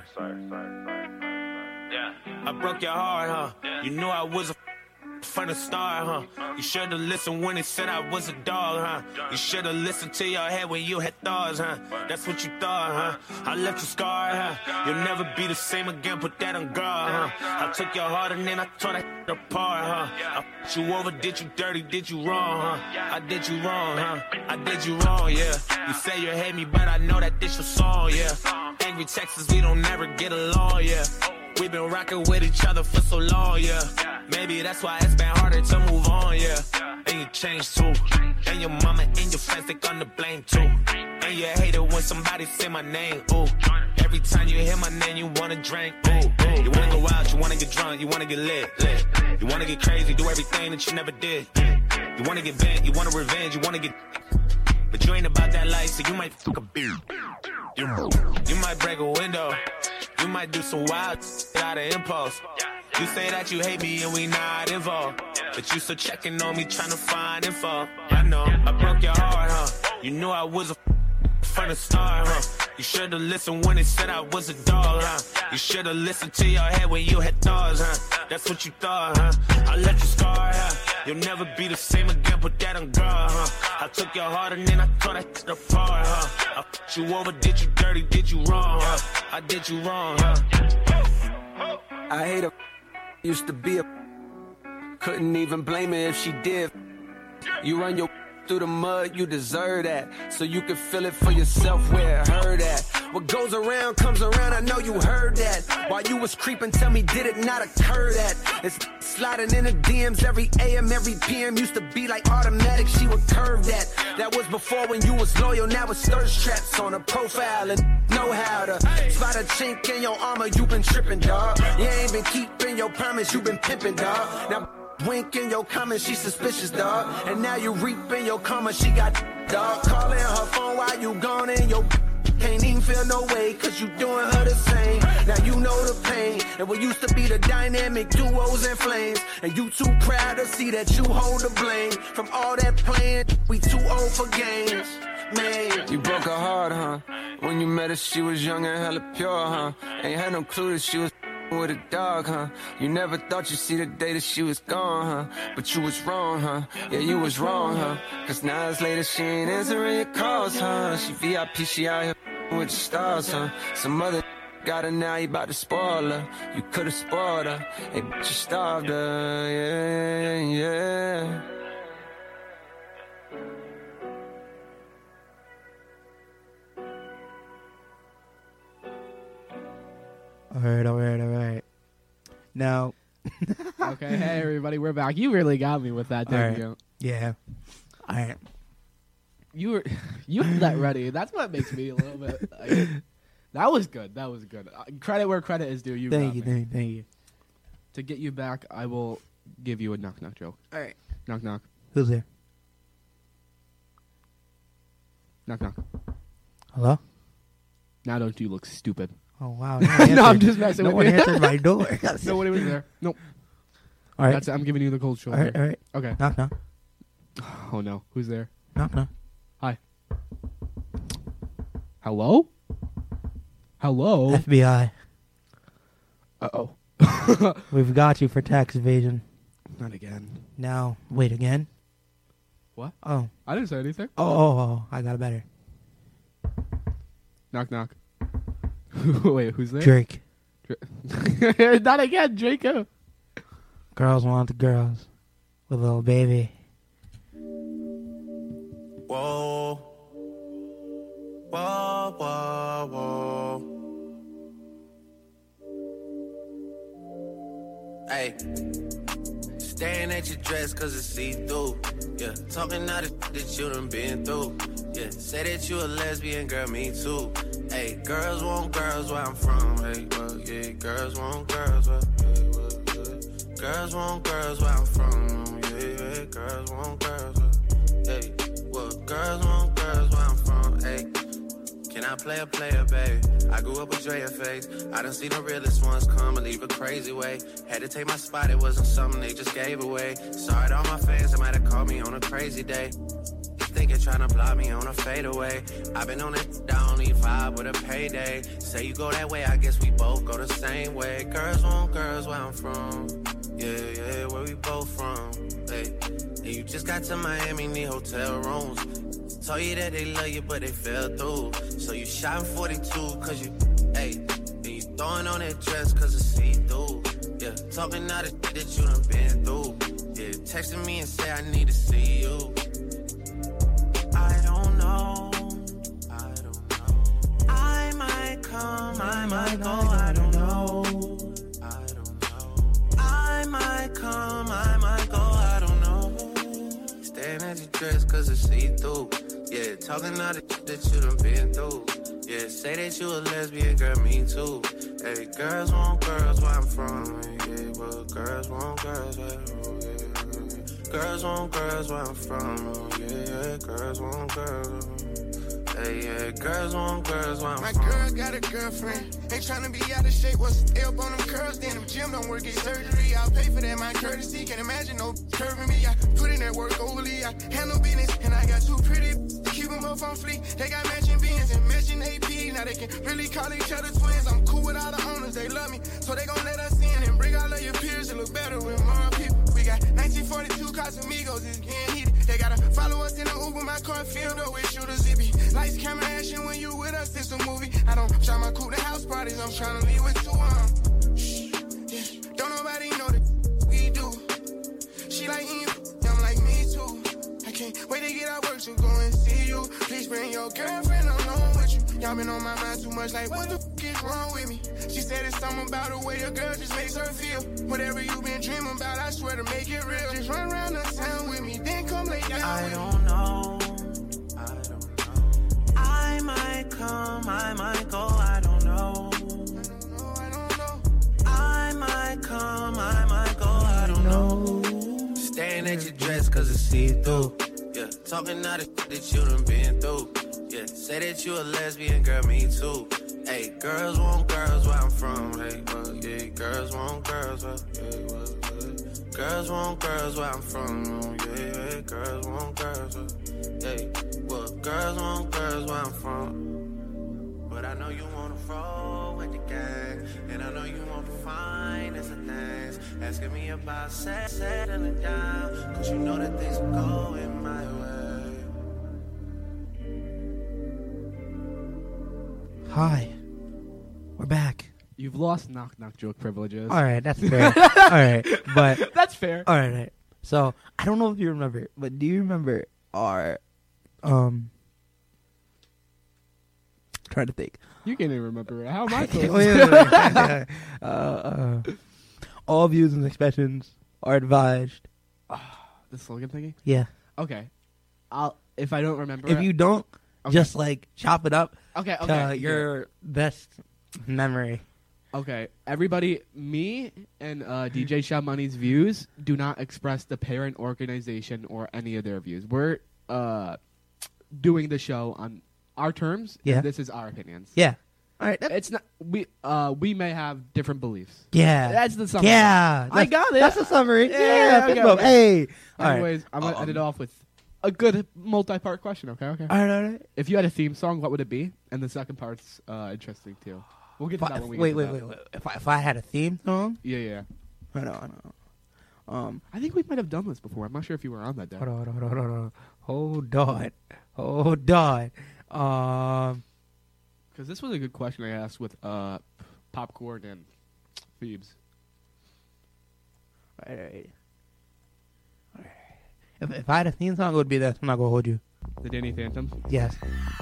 Yeah. I broke your heart, huh? You knew I was a from the start, huh? You should've listened when they said I was a dog, huh? You should've listened to your head when you had thoughts, huh? That's what you thought, huh? I left you scarred, huh? You'll never be the same again, put that on guard, huh? I took your heart and then I tore that apart, huh? I f***ed you over, did you dirty, did you wrong, huh? I did you wrong, huh? I did you wrong, yeah. You say you hate me, but I know that this your song, yeah. Angry Texas, we don't never get along, yeah. We've been rocking with each other for so long, yeah. Maybe that's why it's been harder to move on, yeah. And you changed too. And your mama and your friends, they gonna blame too. And you hate it when somebody say my name, ooh. Every time you hear my name, you wanna drink, ooh, ooh. You wanna go out, you wanna get drunk, you wanna get lit, lit. You wanna get crazy, do everything that you never did. You wanna get bent, you wanna revenge, you wanna get... But you ain't about that life, so you might fuck a beer. You, you might break a window. You might do some wild shit out of impulse. You say that you hate me and we not involved, but you still checking on me trying to find info. I know, I broke your heart, huh? You knew I was a from the start, huh? You should've listened when they said I was a dog, huh? You should've listened to your head when you had thoughts, huh? That's what you thought, huh? I left you scarred, huh? You'll never be the same again, put that on guard, huh? I took your heart and then I tore that shit apart, huh? I f***ed you over, did you dirty, did you wrong, huh? I did you wrong, huh? I hate her, used to be a couldn't even blame her if she did. You run your through the mud, you deserve that. So you can feel it for yourself where it hurt at. What goes around comes around, I know you heard that. While you was creeping, tell me, did it not occur that it's sliding in the D Ms every A M, every P M used to be like automatic, she would curve that. That was before when you was loyal, now it's thirst traps on a profile and know how to spot a chink in your armor, you been tripping, dog. You ain't been keeping your promise, you been pimping, dog. Now wink in your comments, she suspicious, dog. And now you reaping your karma, she got dog. Calling her phone while you gone in your can't even feel no way, cause you doing her the same. Now you know the pain, and what used to be the dynamic duos and flames. And you too proud to see that you hold the blame. From all that playing, we too old for games, man. You broke her heart, huh? When you met her, she was young and hella pure, huh? Ain't had no clue that she was with a dog, huh? You never thought you'd see the day that she was gone, huh? But you was wrong, huh? Yeah, you was wrong, huh? Cause now hours later she ain't answering your calls, huh? She V I P, she out here with the stars, huh? Some other got her now, you about to spoil her. You could've spoiled her, hey, but you starved her, yeah, yeah. All right, all right, all right. Now, okay, hey everybody, we're back. You really got me with that, didn't right. you? Yeah. All right. You were, you had that ready. That's what makes me a little bit. Like, that was good. That was good. Uh, credit where credit is due. You thank got you, me. thank you, thank you. To get you back, I will give you a knock knock joke. All right. Knock knock. Who's there? Knock knock. Hello? Now don't you look stupid? Oh wow! No, no I'm just messing no with you. No one answered my door. Nobody was there. Nope. All right. That's it. I'm giving you the cold shoulder. All right. All right. Okay. Knock knock. Oh no! Who's there? Knock knock. Hi. Hello? Hello? F B I. Uh oh. We've got you for tax evasion. Not again. Now, wait again. What? Oh. I didn't say anything. Oh, oh, oh. I got it better. Knock knock. Wait, who's there? Drake. Dra- Not again, Draco. Girls want the girls with a little baby. Whoa. Whoa, whoa, whoa. Hey. Staring at your dress cause it's see-through. Yeah, talking all the that you done been through. Yeah, say that you a lesbian, girl, me too. Hey, girls want girls where I'm from. Hey, well, yeah, girls want girls where, hey, well, yeah. Girls want girls where I'm from. Yeah, yeah, girls want girls where, hey, well, girls want girls where I'm from. Hey, can I play a player, baby? I grew up with Drea face. I done seen the realest ones come and leave a crazy way. Had to take my spot, it wasn't something they just gave away. Sorry to all my fans, they might have called me on a crazy day. think you're tryna block me on a fadeaway. I've been on it, I only vibe with a payday. Say you go that way, I guess we both go the same way. Girls want girls where I'm from. Yeah, yeah, where we both from. Hey, and you just got to Miami, need hotel rooms. Told you that they love you, but they fell through. So you shot in forty-two, cause you, hey, and you throwing on that dress, cause it's see-through. Yeah, talking all the shit that you done been through. Yeah, texting me and say I need to see you. I don't know, I don't know. I might come, I might go, I don't know. I don't know. I might come, I might go, I don't know. Staring at your dress cause it's see-through. Yeah, talking all the shit that you done been through. Yeah, say that you a lesbian, girl, me too. Hey, girls want girls where I'm from. Yeah, well, girls want girls where I'm from. Yeah. Girls want girls where I'm from. Yeah, yeah, girls want girls. Hey, yeah, girls want girls where I'm My from. My girl got a girlfriend. Ain't tryna be out of shape. What's the help on them curls? Then the gym don't work, get surgery. I'll pay for that, my courtesy. Can't imagine no curving me. I put in that work overly. I handle business, and I got two pretty to keep them up on fleek. They got matching beans and matching A P. Now they can really call each other twins. I'm cool with all the owners, they love me. So they gon' let us in and bring all of your peers to look better with more people. We got nineteen forty-two Casamigos, it's getting heated. They gotta follow us in the Uber, my car filled up with shooters. It be lights, camera, action when you with us, it's a movie. I don't try my cool to house parties, I'm tryna leave with two um. Shh, yeah. Don't nobody know that we do. She like you, I'm like me too. I can't wait to get out work to go and see you. Please bring your girlfriend along with you. Y'all been on my mind too much, like what the f is wrong with me? She said it's something about the way a girl just makes her feel. Whatever you been dreaming about, I swear to make it real. Just run around the town with me, then come lay down I with don't know, I don't know. I might come, I might go, I don't know. I don't know, I don't know. I might come, I might go, I don't know. Staring at your dress cause it's see-through. Yeah, talking all the shit that you done been through. Yeah, say that you a lesbian, girl, me too. Hey, girls want girls where I'm from. Hey, well, yeah, girls want girls where, yeah, well, yeah. Girls want girls where I'm from. Oh, yeah, yeah, girls want girls where, hey, well, girls want girls where I'm from. But I know you wanna roll with the gang, and I know you want to find us the things. Asking me about set, settling down, cause you know that things will go in my way. Hi. We're back. You've lost knock knock joke privileges. All right, that's fair. All right, but that's fair. All right, right. So I don't know if you remember, but do you remember our um? Trying to think. You can't even remember it. How am I I supposed can't- wait, wait, wait. uh, uh, all views and expressions are advised. The slogan thingy? Yeah. Okay. I'll if I don't remember If it- you don't, Okay. just like chop it up. Okay, to okay, your best memory. Okay, everybody, me and uh, D J Shaw Money's views do not express the parent organization or any of their views. We're uh, doing the show on our terms. Yeah. And this is our opinions. Yeah. All right. It's not we. Uh, we may have different beliefs. Yeah. That's the summary. Yeah. I That's- got it. That's the summary. Yeah. Yeah, okay, good move. okay. Hey. All right. Anyways, I'm gonna end it off with a good multi-part question. Okay. Okay. All right. All right. If you had a theme song, what would it be? And the second part's uh, interesting too. We'll get to If I- that when we wait, get to wait, that. wait, wait. If I, if I had a theme song, Yeah, yeah. I know, I know. Um, I think we might have done this before. I'm not sure if you were on that day. hold on, hold on, hold on, hold on, hold on. Um, Because this was a good question I asked with uh, Popcorn and Phoebes. all right, all right. If if I had a theme song, it would be this. I'm not gonna hold you. The Danny Phantom? Yes.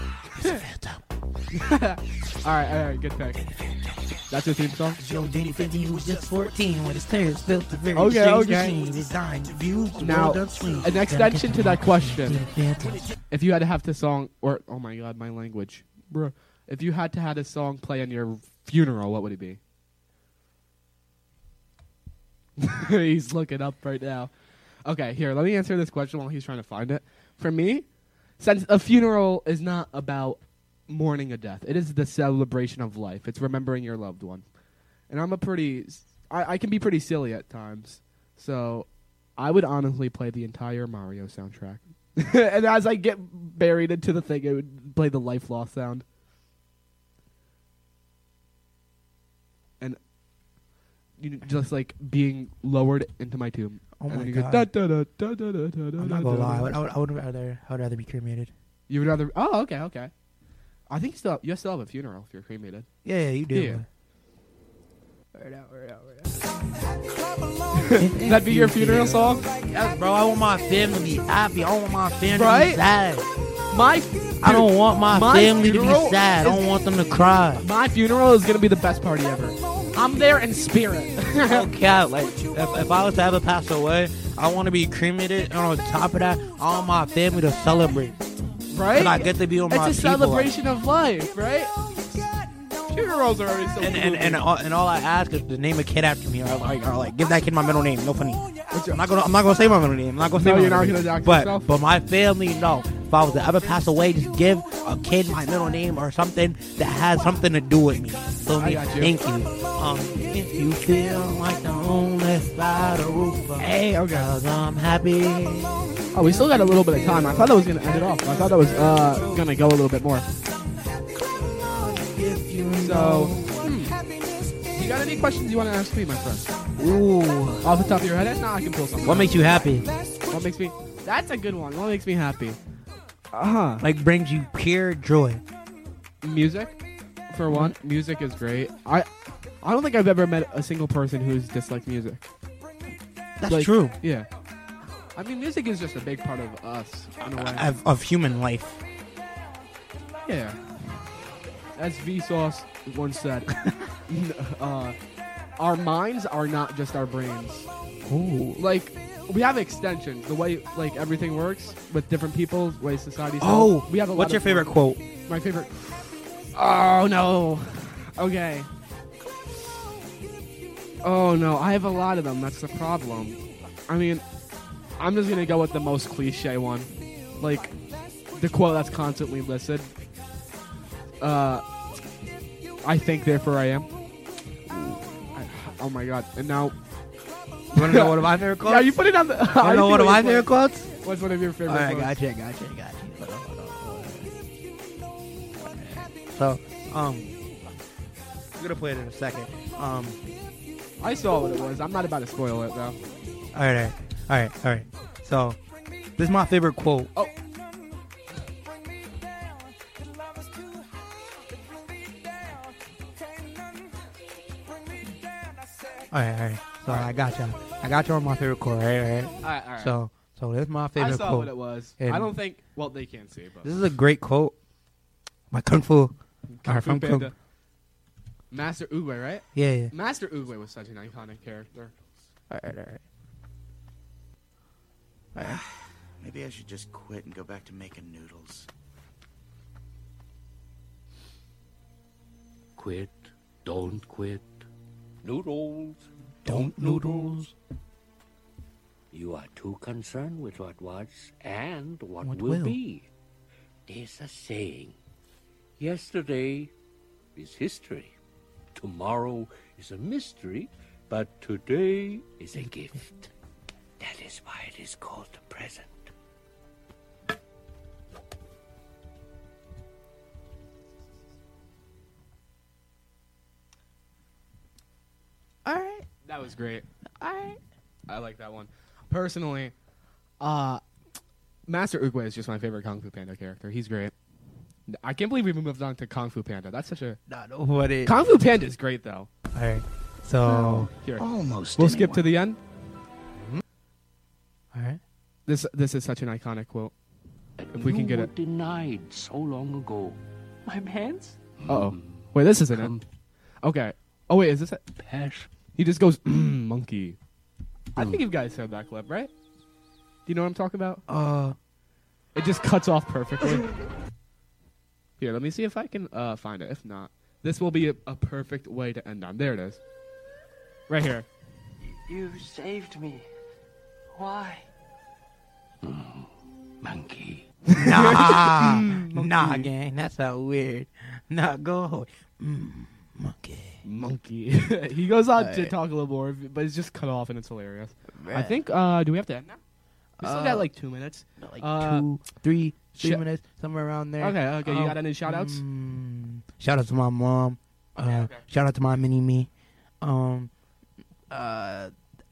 all right, all right, good pick. That's your theme song? Joe Danny fifty was just fourteen when his tears built the very Okay, strange okay. machine designed to view the Now, world unseen. an extension to that question. If you had to have the song, or, oh my god, my language. Bruh. If you had to have a song play on your funeral, what would it be? He's looking up right now. Okay, here, let me answer this question while he's trying to find it. For me, since a funeral is not about mourning a death, it is the celebration of life. It's remembering your loved one. And I'm a pretty, I, I can be pretty silly at times. So I would honestly play the entire Mario soundtrack. And as I get buried into the thing, it would play the life loss sound. And you know, just like being lowered into my tomb. Oh and my then you god! Go, da, da, da, da, da, da, I'm da, not gonna da, lie. I da. would, I would, I would rather, I would rather be cremated. You would rather? Oh, okay, okay. I think you still you still have a funeral if you're cremated. Yeah, yeah, you do. Yeah. Word out, word out, word out. That'd be your funeral song? Yes, bro. I want my family to be happy. I want my family Right? to be sad. My, I don't want my, my family to funeral be sad. I is- don't want them to cry. My funeral is gonna be the best party ever. I'm there in spirit. Okay, like if, if I was to ever pass away, I want to be cremated, and on top of that, I want my family to celebrate. Right? And I get to be on it's my a people. celebration of life, right? Funerals are already so And cool. and and all, and all I ask is to name a kid after me, or like, or like give that kid my middle name. No funny. I'm not gonna I'm not gonna say my middle name. I'm not gonna say No, my you're middle not name. gonna dox But yourself? but my family, no. If I was to ever pass away, just give a kid my middle name or something that has something to do with me. So I me, got you. thank you. Um, if you feel like the homeless by the roof, hey, okay. Cause I'm happy. Oh, we still got a little bit of time. I thought that was gonna end it off. I thought that was uh gonna go a little bit more. So, hmm. You got any questions you want to ask me, my friend? Ooh. Off the top of your head? If not, I can pull something. What makes you happy? What makes me? That's a good one. What makes me happy? Uh huh. Like brings you pure joy. Music, for one. Music is great. I, I don't think I've ever met a single person who's disliked music. That's Like, true. Yeah. I mean, music is just a big part of us in a way. Of, of human life. Yeah. As Vsauce once said, uh, our minds are not just our brains. Ooh. Like, we have extensions. The way, like, everything works with different people, the way society's Oh, built. we have a what's lot your of favorite quote? My favorite. Oh, no. Okay. Oh, no. I have a lot of them. That's the problem. I mean, I'm just going to go with the most cliche one. Like, the quote that's constantly listed. Uh, I think, therefore I am. I, oh, my God. And now... You want to know one of my favorite quotes? Yeah, you put it on the... You want to know one of my favorite quotes? What's one of your favorite All right, quotes? gotcha, gotcha, gotcha. Hold on, hold on, hold on. So, um, I'm gonna play it in a second. Um, I saw what it was. I'm not about to spoil it, though. all right, all right, all right. So, this is my favorite quote. Oh. All right, all right. So I got you. I got you on my favorite quote. All right, all right. All right, all right. So, so this is my favorite I saw quote. what it was. And I don't think... Well, they can't see, but... This is a great quote. My Kung Fu. Kung or Fu from Panda. Kung. Master Oogway, right? Yeah, yeah. Master Oogway was such an iconic character. All right, all right. All right. Maybe I should just quit and go back to making noodles. Quit. Don't quit. Noodles. Don't noodles. You are too concerned with what was and what, What will, will. be. There's a saying. Yesterday is history. Tomorrow is a mystery. But today is a gift. That is why it is called the present. All right. That was great. All right. I like that one. Personally, uh, Master Oogway is just my favorite Kung Fu Panda character. He's great. I can't believe we moved on to Kung Fu Panda. That's such a... Not what it. Kung Fu Panda is great, though. All right. So, Here. Almost. We'll skip to anyone. the end. all right. This this is such an iconic quote. If we can get you it. were denied so long ago. My pants? Uh-oh. Wait, this isn't it. Okay. Oh, wait, is this it? Pass. He just goes, mm, monkey. I think you guys heard that clip, right? Do you know what I'm talking about? Uh, It just cuts off perfectly. Here, let me see if I can uh, find it. If not, this will be a, a perfect way to end on. There it is. Right here. You saved me. Why? Monkey. nah, nah, gang. That's so weird. Nah, go. Mm, monkey. Monkey. He goes on to Alright. talk a little more, but it's just cut off and it's hilarious. I Right. think, uh, do we have to end now? We still Uh, got like two minutes. Like Uh, two, three, three sh- minutes, somewhere around there. Okay, okay. You Um, got any shout-outs? mm, shout out to my mom. Uh, Okay, okay. Shout out to my mini me. Um, uh,